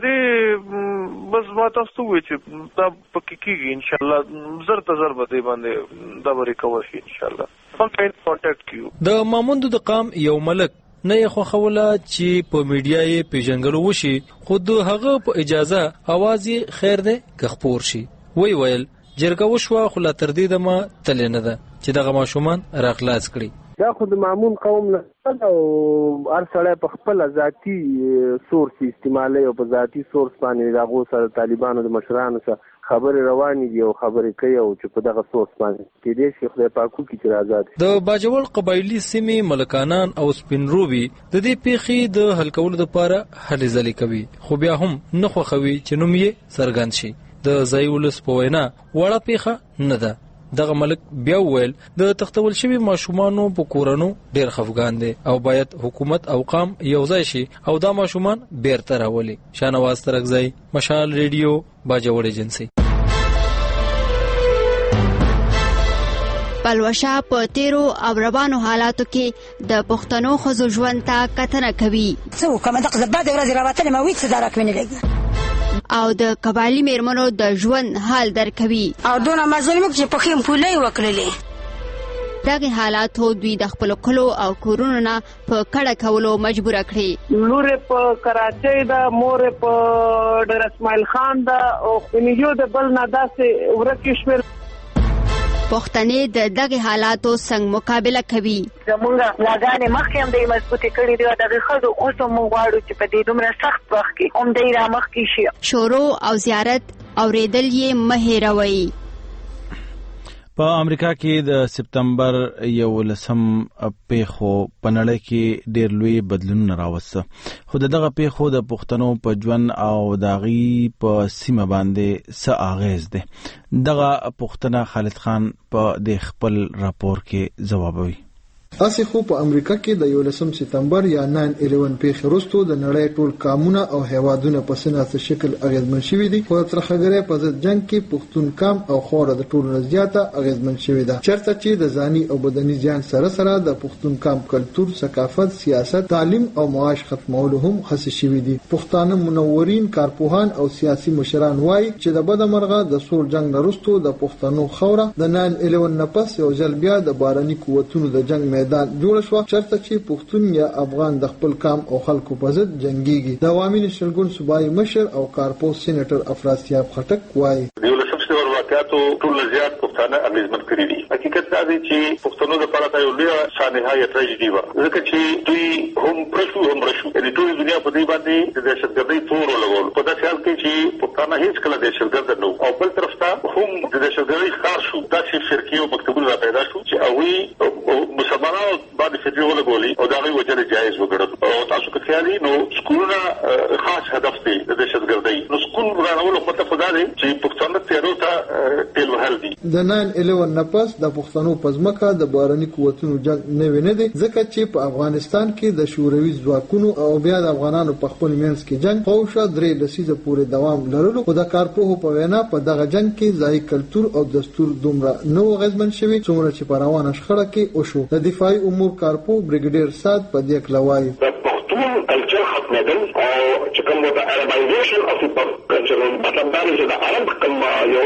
دې بس ما تاسو وایي چې دا پکې کېږي ان شاء الله زر ته زر به دی باندې دا به ریکور شي ان شاء الله. کانټیکټ کانټیکټ کیو. د ماموند د قام یو ملک نه یې خوښوله چې په میډیا یې پیژنګلو وشي، خو د هغه په اجازه اواز یې خیر دی که خپور شي. وی ویل جرګه وشوه خو لا تر دې دمه تلې نه ده چې دغه ماشومان راخلاص کړي. دا خو د مامون قوم نه او هر سړی په خپل ذاتي سورس استعمالوي او په ذاتي سورس باندې د هغو سره طالبانو د مشرانو سره خبرې روانې دي او خبرې کوي او چې په دغه سورس باندې کېدای شي خدای پاک وکړي چې آزاد. د باجوړ قبایلي سیمې ملکانان او سپینروبي د دې پیښې د حل کولو لپاره هلې ځلې کوي، خو بیا هم نه خوښوي چې نوم یې څرګند شي. د ځای ولس په وینا وړه پیښه نه ده. دغه ملک بیا وویل د تختول شوی ماشومانو په کورونو ډیر خفګان دي او باید حکومت او قام یوځای شي او دا ماشومان بیرته راولي. شاهنواز ترکزی، مشال ریډیو، باجوړ ایجنسی. پلوشه په تیرو او روانو حالاتو کې د پښتنو ښځو ژوند ته کتنه کوي. څه کومه دغه زباده ورځ راوتلې ما وې څه درک مې نه لګي او د قبایلی میرمنو د ژوند حال درکوي او دونه مظلوم چې په خیم پولې وکړلې. دغه حالاتو دوی د خپل کلو او کورونو نه په کډه کولو مجبور کړي. لور په کراچۍ دا، مور په ډیر اسماعیل خان دا او خنیو د بل نه داسې ورکه شمیر. پښتنې د دغه حالاتو څنګه مقابله کوي؟ زمونږ لاګانې مخکې هم د مضبوطې کړي دي او دغه ښځو اوس هم موږ غواړو چې په دې دومره سخت وخت کې هم دی را مخکې شي. شورو او زیارت اورېدل یې مه هېروئ. په امریکا کې د سپتمبر یولسم پیښو په نړۍ کې ډېر لوی بدلونونه راوسته، خو دغه پیښو د پښتنو په ژوند او د هغوی په سیمه باندې څه اغېز دی؟ دغه پوښتنه خالد خان په د خپل راپور کې ځوابوي. اسی خو په امریکا کې د یولسم سپتمبر یا ناین الیون پیښې وروسته د نړۍ ټول قامونه او هیوادونه په سناسه شکل اغیزمن شوي دي، خو ترخګرۍ په ضد جنگ کې پښتون قام او خوره د ټولو نه زیاته اغیزمن شوي ده، چېرته چې د ځاني او بدني زیان سره سره د پښتون قام کلتور، ثقافت، سیاست، تعلیم او معاش ختمولو هم هڅې شوي دي. پښتانه منورین، کارپوهان او سیاسي مشران وایي چې د بده مرغه د سور جنگ نه وروسته د پښتنو خوره د ناین الیون نه پس یو ځل بیا د باراني قوتونو د جنگ میدان جوړ شو، چرته چې پښتون یا افغان د خپل قام او خلکو په ضد جنگيږي. د عوامي نېشنل ګوند صوبایي مشر او کارپوس سېنیټر افراسیاب خټک وایي یولسم سپتمبر واقعاتو ټول زیات پښتانه اغېزمن کړي دي. حقیقت دا دی چې پښتنو لپاره دا یو لویه سانحه یا تراژیدي وه، ځکه چې دوی هم پرشو هم رشو، یعنې ټولې دنیا په دوی باندې د دهشتګردۍ تور ولګول په داسې حال کې چې پښتانه هېڅ کله دهشتګرده نه وو، او بل طرف ته هم د دهشتګردۍ ښکار شو. داسې فرقې او مکتبونه را پیدا شو چې هغوی مسلمانانو باندې فتوی ولګولي او د هغوی وجل جایز وګڼل. او تاسو که خیال نو سکولونه خاص هدف دی د دهشتګردۍ، نو سکول ورانولو مطلب دا دی چې پښتانه تیارو ته تیل وهل دي. د ناین الیون نه پس د پښتنو په ځمکه د باراني قوتونو جنگ نوی نه دی، ځکه چې په افغانستان کې د شوروي ځواکونو او بیا د افغانانو په خپل منځ کې جنگ خوښه درې لسیزه پورې دوام لرلو، خو د کارپوهو په وینا په دغه جنگ کې ځایي کلتور او دستور دومره نه و اغېزمن شوي څومره چې په روانه شخړه کې وشو. د دفاعي امور کارپو بریګیډیر سعد په دې کې وایي پښتون کلچر ختمېدل او چې کوم د عربایزیشن اف کلچر مطلب دا دی چې د عرب کوم یو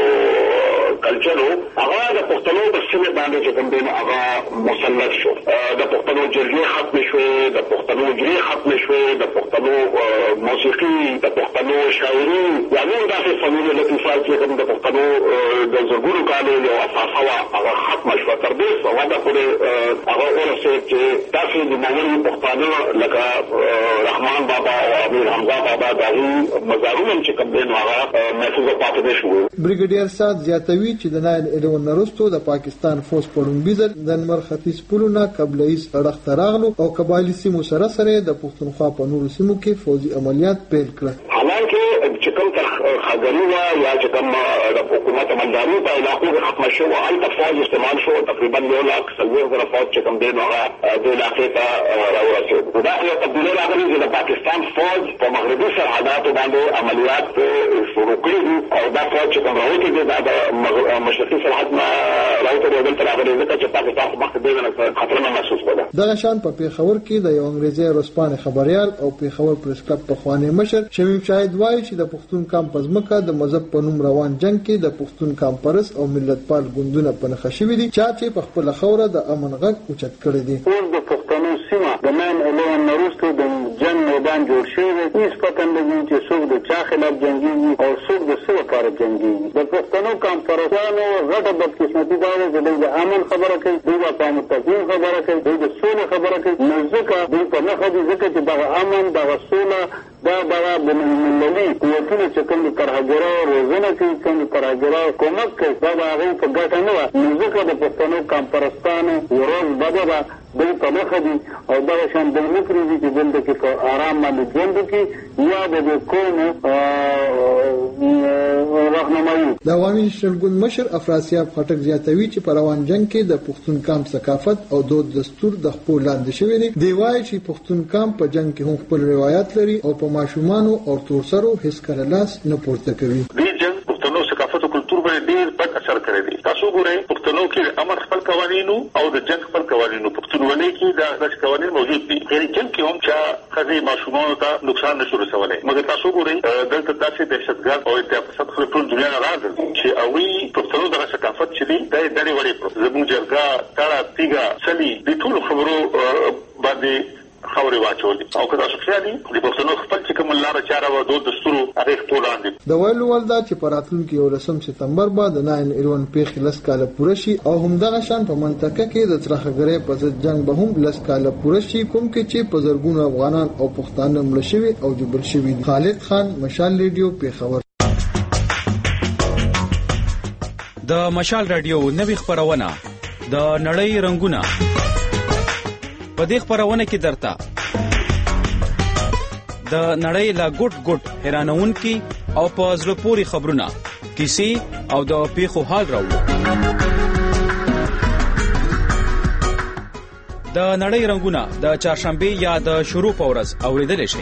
کلچر هغه د پښتنو په سیمه باندې چې کوم دی هغه مسلط شو، د پښتنو جرګې ختم شوې، د پښتنو جرې ختم شوې، د پښتنو موسیقي، د پښتنو شاعري، یعنې داسې فنونو لطیفات چې کوم د پښتنو د زرګونو کالو یو اساسه وه هغه ختمه شوه. تر دې سواده پورې هغه ورسېد چې داسې نوموړي پښتانه لکه رحمان بابا او امیر حمزه بابا د هغوی مزارونه چې کوم دی نو هغه محفوظ پاتې نه شو. بریګیډیر سعد زیاتوي چې د ناین الیون نه وروسته د پاکستان فوج په لومړي ځل د لمر ختیځ پولو نه قبلهیز اړخ ته راغلو او قبایلي سیمو سره سره د پښتونخوا په نورو سیمو کې فوجي عملیات پیل کړل. حالانکه چې کوم خاګری وه یا چې کوم د حکومت عملداري په علاقو کې ختمه شوه، هلته فوج استعمال شو، تقریبا یو لاک څلوېښت زره فوج چې کوم دی نو هغه دې علاقې ته راورسېد. دا یو تبدیلي راغلې چې د پاکستان فوج په مغربي سرحداتو باندې عملیات شروع کړي دي، او دا فوج چې کوم راوتې دی دا د مشرقي سرحد نه راوتې دی دلته راغلی، ځکه چې پاکستان خو مخکې دې خطرونه محسوس کړه. دغه شان په پېښور کې د یو انګریزي ورځپاڼې خبریال او پېښور پریس کلب پخوانی مشر شمیم شاهد وایي چې د پښتون قام په ځمکه د مذهب په نوم روان جنگ کې د پښتون قام پرست او ملتپال ګوندونه په نښه شوي دي، چا چې په خپله خوره د امن غږ اوچت کړی دی. اوس د پښتنو سیمه د ناین الیون نه وروسته د جنګ میدان جوړ شوی دی، هېڅ پته نه لګي چې څوک د چا خلاف جنګېږي او څوک د څه لپاره جنګېږي. د پښتنو قام پرستانو غټه بدقسمتي دا ده چې دوی د امن خبره کوي، دوی د قوم تقویم خبره کوي، دوی د سولې خبره کوي، نو ځکه دوی په نښه دي، ځکه چې دغه امن دغه سوله دا دغه بینالمللي قوتونه چې کوم د ترهګرۍ روزنه کوي، کوم د ترهګرۍ کومک کوي، دا د هغوی په ګټه نه وه، نو ځکه د پښتنو قام پرستانو ورځ بده ده، دوی په نښه دي او دغه شان دوی نه پرېږدي چې دلته کې په ارام باندې ژوند وکړي یا د دې قومو رهنمایي. د عوامي نېشنل ګوند مشر افراسیاب خټک زیاتوي چې په روان جنگ کې د پښتون قام ثقافت او دود دستور د خپل لاندې شوی دی. دی وایي چې پښتون قام په جنگ کې هم خپل روایت لري او په ماشومانو او تورسرو هیڅ کله لاس نه پورته کوي. دې جنگ پښتنو ثقافت او کلتور باندې ډېر بد اثر کړی دی. تاسو ګورئ پښتنو کې امر خپل قوانینو او د جنگ خپل قوانینو، پښتونولۍ کې دا داسې قوانین موجود دي، یعنې جنگ کې هم چا ښځې ماشومانو ته نقصان نشو رسولی. مګر تاسو ګورئ دلته داسې دهشتګرد او انتها پسند خلک ټول دنیا نه راغلل چې هغوی پښتنو دغه ثقافت چې دی دا یې دړې وړې کړو. زموږ جرګه، تړه، تیږه، څلي د ټولو خبرو باندې خبرې واچولې، او که تاسو خیال وي د پښتنو خپل چې کومه لاره چاره وه دود دستورو هغې خپل وړاندې. د ویلو وړ ده چې په راتلونکي یولسم سپتمبر به د ناین الیون پیښې لس کاله پوره شي، او همدغه شان په منطقه کې د ترهګرۍ په ضد جنګ به هم لس کاله پوره شي، کوم کې چې په زرګونو افغانان او پښتانه مړه شوي او جبل شوي دي. خالد خان، مشال ریډیو، پېښور. د مشال رادیو نوې خبرونه د نړۍ رنگونه په دې خبرونه کې درته د نړۍ لا ګډ ګډ حیرانونکي او په زړه پورې خبرونه کیسې او د پیښو حال راوړو د نړۍ رنگونه د چهارشنبه یا د شروع په ورځ اوریدل شي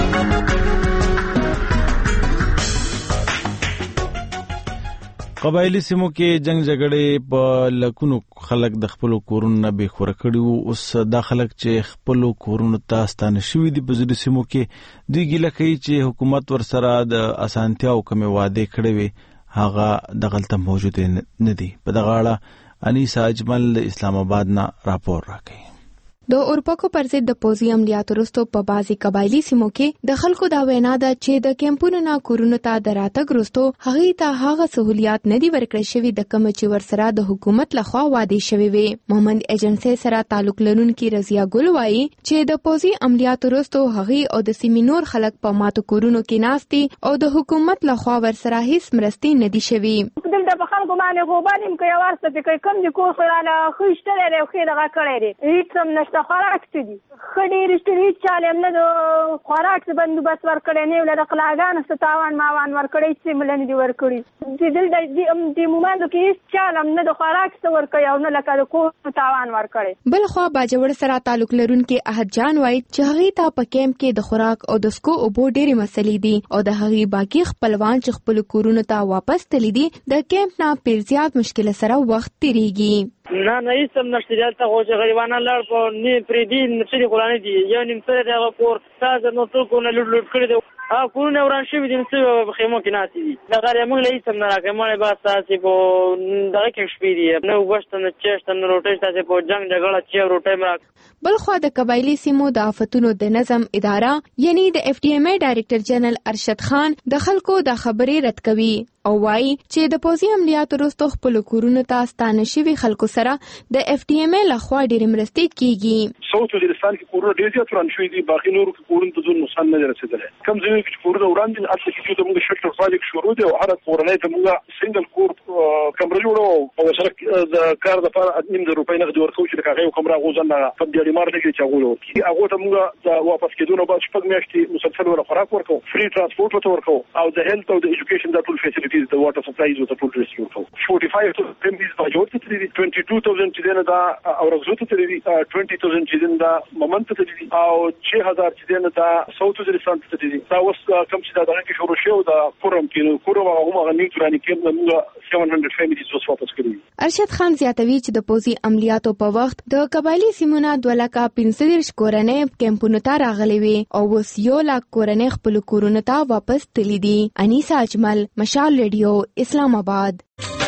قبایلی سیمو کې جنگ جګړې په لکونو خلک د خپل کورونو به خور کړي وو. اوس دا خلک چې خپل کورونو ته ستانه شوي دي په ځینو سیمو کې دوی ګیله کوي چې حکومت ورسره د اسانتیا او کومه وعده کړې وي هغه دغلته موجود نه دي. په دغه اړه انیسا اجمل اسلام آباد نه راپور راکړي. د اورپکو پر ضد د پوځي عملیاتو وروسته په بعضي قبایلی سیمو کې د خلکو دا وینا ده چې د کیمپونو نه کورونو ته د راتګ وروسته هغوی ته هغه سہولیات نه دي ورکړل شوي د کوم چې ورسره د حکومت لخوا وعده شوي وي. مومند ایجنسی سره تعلق لرونکي رضیا ګل وایي چې د پوځي عملیاتو وروسته هغوی او د سیمې نور خلک په ماتو کورونو کې ناست دي او د حکومت لخوا ورسره هیڅ مرستې نه دي شوي. دلته په خلکو باندې غوبانیم کوي ورسته چې کوم دي کور خلاله خوشته لري خو دغه کړی دی هیڅ هم نشته خوراک څه دي خډې رښتې چالم نه دو خوراک څه بندوبست ورکړی نه ول د قلاګانو څه تاوان ماوان ورکړی چې ملنه دي ورکړي چې دلته د مومندو کې هیڅ چالم نه د خوراک څه ورکړي او نه لکه د کور تاوان ورکړي. بل خو باجوړ سره تعلق لرونکي احد جان وایي چې هغه ته په کیمپ کې د خوراک او د سکو او بو ډېری مسلې دي او د هغه باقي خپلوان چې خپل کورونو ته واپس تللی دي د کیمپ نه پیر زیات مشکل سره وخت تیریږي. نه نه هیڅ هم نشته دلته خو چې غریبانه لړ په نه پرېدي نشي قرآن دي یو نیم سره دغه کور تاسو نو ټول نه لوټ لوټ کړی دی ها کورونه وران شوي دي نو په خیمو کې ناتي دي دا غره موږ له هیڅ هم نه راکې مړې با تاسو په دغه کې شپې دي نو وښته نه چېشت نه روټي تاسو په جنگ جګړه چې روټي مراک. بل خو د قبایلی سیمو د آفتونو د نظم اداره یعنی د اف ډي ایم ای ډایریکټر جنرال ارشد خان د خلکو د خبرې رد کوي او وایي چې د پوځي عملیاتو وروسته خپل کورونو ته ستانه شوي خلکو سره د اف ډي ایم ای لخوا ډېرې مرستې کیږي. ساوث وزیرستان کې کورونه ډېر زیات وران شوي دي باقي نورو کې کورونو ته ځون نقصان نه رسېدلی کوم ځایونو کې چې کورونه وران دي هلته کې چې زموږ شلټر پروجیکټ شروع دی او هره کورنۍ ته موږ سنګل کور کمره جوړوو او سره د کار دپاره نیم زر روپۍ نغدې ورکوو چې لکه هغې یو کمره هغو ځان نه په دیاړمار نه کړي چې هغوی له ورکړي هغو ته موږ د واپس کېدو نه بعد شپږ میاشتې مسلسل ورته خوراک ورکوو فری ټرانسپورټ ورته ورکوو او د هیلث او د ایجوکیشن دا ټول فیسیلیټیز د واټر سپلایز ورته ټول ریسټور کوو. فورټي فایو تاوزنډ فیملیز باجوړ ته تللي دي ټوینټي ټو تاوزنډ چې دی نه دا اورکزو ته تللي دي ټوینټي تاوزنډ چې دی دا ممن ته تللي دي او چھ هزار چې دی نه دا ساوث وزیرستان ته تللي دي. دا اوس کوم چې دا دغه کې شروع شوی د کورم کې نو کورم هغه هغه نیو توراني کې موږ سیون هنډرډ فیملیز اوس واپس کړي. ارشد خان زیاتوي چې د پوځي عملیاتو په وخت د قبایلی سیمونو دوه لکه پنځه دېرش کورنۍ کیمپونو ته راغلي وي او اوس یو لاک کورنۍ خپل کورونو ته واپس تللي دي. انیسا اجمل مشال ریډیو اسلام آباد.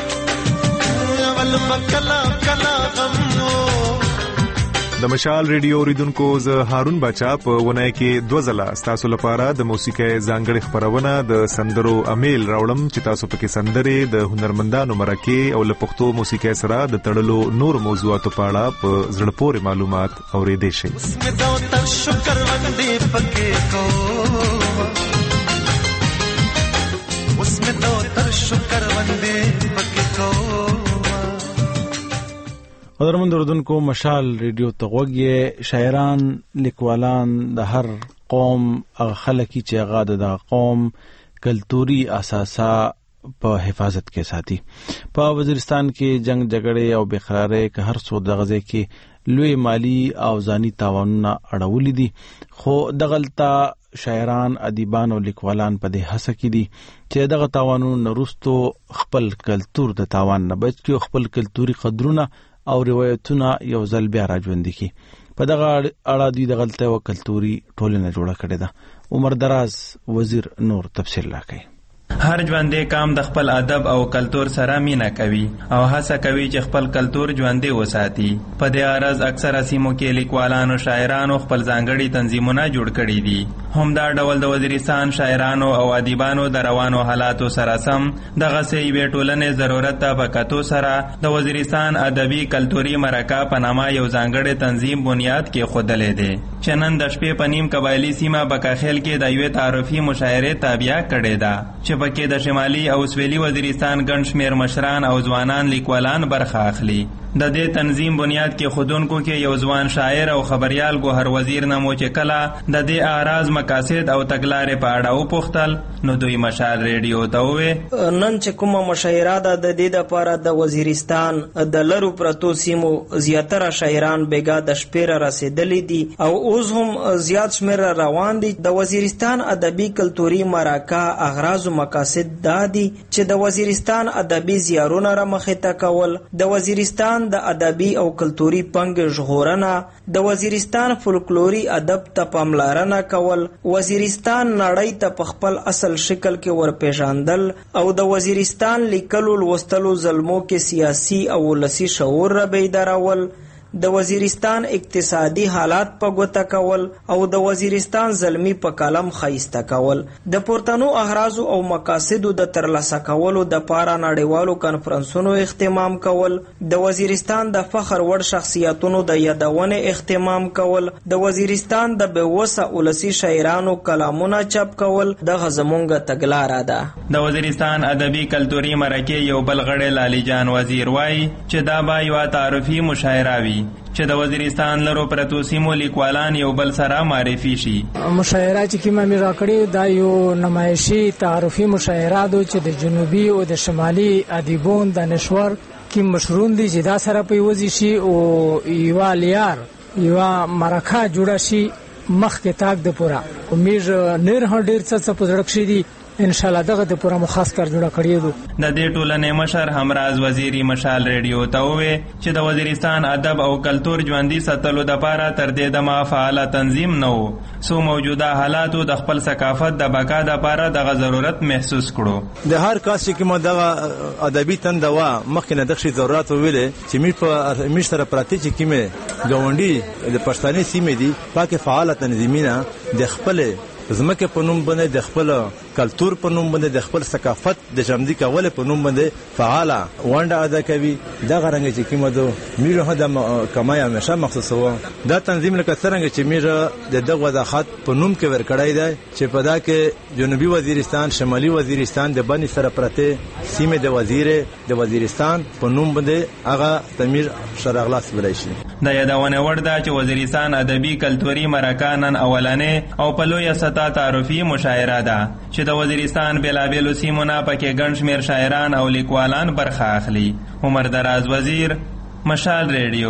د مشال ریډیو اوریدونکو زه هارون بچا په ونای کې دوه ځله تاسو لپاره د موسیقي ځانګړي خبرونه د سندرو امیل راوړم چې تاسو پکې سندرې د هنرمندانو مرکه او له پښتو موسیقي سره د تړلو نور موضوعاتو په اړه په زړه پورې معلومات اورېدئ شئ. قدرمن اردوونکو مشال ریډیو ته غوږی شاعران لیکوالان د هر قوم هغه خلک چې هغه د قوم کلتوري اساسا په حفاظت کې ساتي. په وزیرستان کې جنگ جګړې او بېقرارۍ که هر څو د غزې کې لوی مالی او ځاني تاوانونه اړولي دي خو دغلته شاعران ادیبان او لیکوالان په دې هڅه کې دي چې دغه تاوانونه وروستو خپل کلتور د تاوان نه بچ کړي خپل کلتوري قدرونه او روایتونه یو ځل بیا راژوندي کړي. په دغه اړه دوی د غلطۍ او کلتوري ټولنه جوړه کړې ده. عمر دراز وزیر نور تفصیل راکوي. هر ژوندې قام د خپل ادب او کلتور سره مینه کوي او هڅه کوي چې خپل کلتور ژوندې وساتي. په دې غرض اکثره سیمو کې لیکوالانو شاعرانو خپل ځانګړي تنظیمونه جوړ کړي دي. همدا ډول د وزیرستان شاعرانو او ادیبانو د روانو حالاتو سره سم دغسې یوې ټولنې ضرورت ته په کتو سره د وزیرستان ادبي کلتوري مرکه په نامه یو ځانګړی تنظیم بنیاد کېښودلی دی چې نن د شپې په نیم قبایلي سیمه بکاخیل کې د یوې تعارفي مشاعرې تابیا کړې ده چې چې پکې د شمالي او سویلي وزیرستان ګڼ شمېر مشران او ځوانان لیکوالان برخه اخلي. د دې تنظیم بنیاد کې خودونکو کې یو ځوان شاعر او خبریال ګوهر وزیر نامو چې کله د دې اعراض مقاصد او تګلارې په اړه وپوښتل نو دوی مشال ریډیو ته وویل نن چې کومه مشاعره ده د دې دپاره د وزیرستان د لرو پرتو سیمو زیاتره شاعران بېګا د شپېره رسېدلي دي او اوس هم زیات شمېره روان دي. د وزیرستان ادبي کلتوري مرکه اغراض و مقاصد دا دي چې د وزیرستان ادبي زیارونه رامخې ته کول، د وزیرستان د ادبي او کلتوري پنګ ژغورنه، د وزیرستان فولکلوري ادب ته پاملرنه کول، وزیرستان نړۍ ته په خپل اصل شکل کې ورپېژاندل او د وزیرستان لیکلو لوستلو زلمو کې سیاسي او ولسي شعور را بیدارول، د وزیرستان اقتصادي حالات په ګوته کول او د وزیرستان زلمی په کلم ښایسته کول، د پورتنو اغراضو او مقاصدو د ترلاسه کولو دپاره نړیوالو کنفرانسونو اهتمام کول، د وزیرستان د فخر وړ شخصیتونو د یادونې اهتمام کول، د وزیرستان د بېوسه ولسي شاعرانو کلامونه چاپ کول دغه زمونږ تګلاره ده. د وزیرستان ادبي کلتوري مرکې یو بل غړی لالي جان وزیر وایي چې دا به یوه تعارفي مشاعره وي چې د وزیرستان لرو پرتو سیمو لیکوالان یو بل سره معرفي شي. مشاعره چې کومه مې راکړې دا یو نمایشي تعارفي مشاعره ده چې د جنوبي او د شمالي ادیبون د نشور کې مشرون دي چې دا سره پیوځي شي او یوه لیار یوه مرکه جوړه شي مخکې تاک د پوره امید نیر هم ډېر څه څه په زړه کښې دي ان شاء الله دغه د پوره مخاص کار جوړه کړی دو. د دې ټولنې مشر همراز وزیری مشال ریډیو ته وویل چې د وزیرستان ادب او کلتور ژوندي ساتلو دپاره تر دې دمه فعاله تنظیم نه و څو موجوده حالاتو د خپل ثقافت د بقا دپاره دغه ضرورت محسوس کړو. د هر کس چې کومه دغه ادبي تنده وه مخکې نه دغه ضرورت وویلې چې موږ په موږ سره پراته چې کومې ګاونډي د پښتني سیمې دي پاکې فعاله تنظیمونه د خپلې زمکه په نوم باندې د خپل کلتور په نوم باندې د خپل ثقافت د ژوندي کولو په نوم باندې فعاله ونډه ادا کوي. دغه رنګ چې کومه دو میرو هم د کمای همیشه مخصوص و دا تنظیم لکه څنګه چې میرو د دغه وضاحت په نوم کې ورکړای دی چې په دا کې جنوبي وزیرستان شمالي وزیرستان د بني سره پرته سیمه د وزیر د وزیرستان په نوم باندې هغه تمیر شرغلاس ولای شي. د یادونه وړ ده چې وزیرستان ادبي کلتوري مرکه نن اولنې او په لویه سطح تعارفي مشاعره ده چې د وزیرستان بېلابېلو سیمو نه پکې ګڼ شمېر شاعران او لیکوالان برخه اخلي. عمر دراز وزیر مشال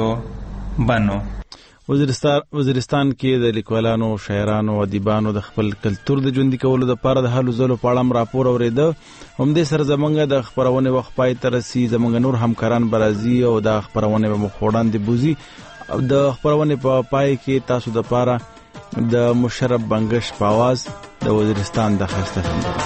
ریډیو بنو. وزیرستان وزیرستان کې د لیکوالانو شاعرانو او ادیبانو د خپل کلتور د ژوندي کولو لپاره د هلو ځلو په اړه راپور اورېده. همدې سره زمونږ د خپرونې وخت پای ته رسي. زمونږ نور همکاران به راځي او د خپرونې به مخ وړاندې بوځي. د خپرونې په پای کې تاسو دپاره د مشرف بنگش په آواز د وزیرستان د ښایسته سندره.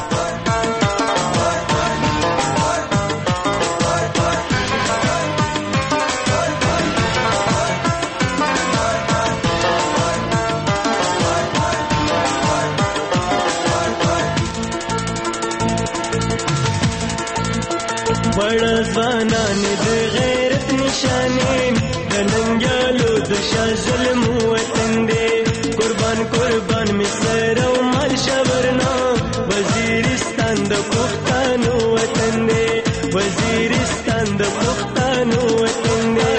بڑا ځوانان د غیرت نشانې د ننګیالو د شاه ظلم وطن دی قربان قربان می سر او مال شورنا وزیرستان د پښتنو وطن دی وزیرستان د پښتنو وطن دی.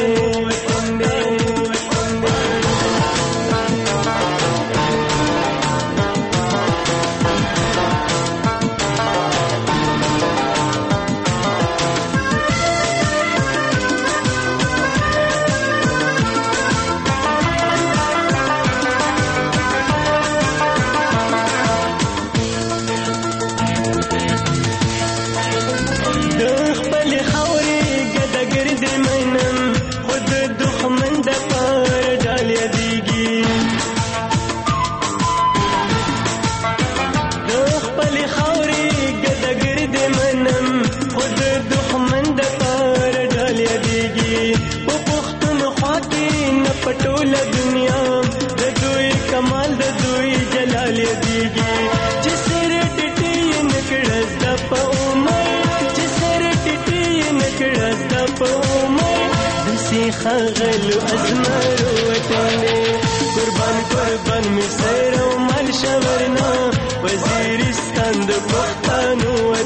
خغلو ازمرو وطن قربان قربان می سر او مال شورنا وزیرستان د پښتنو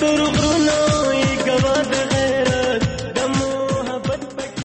تر غرو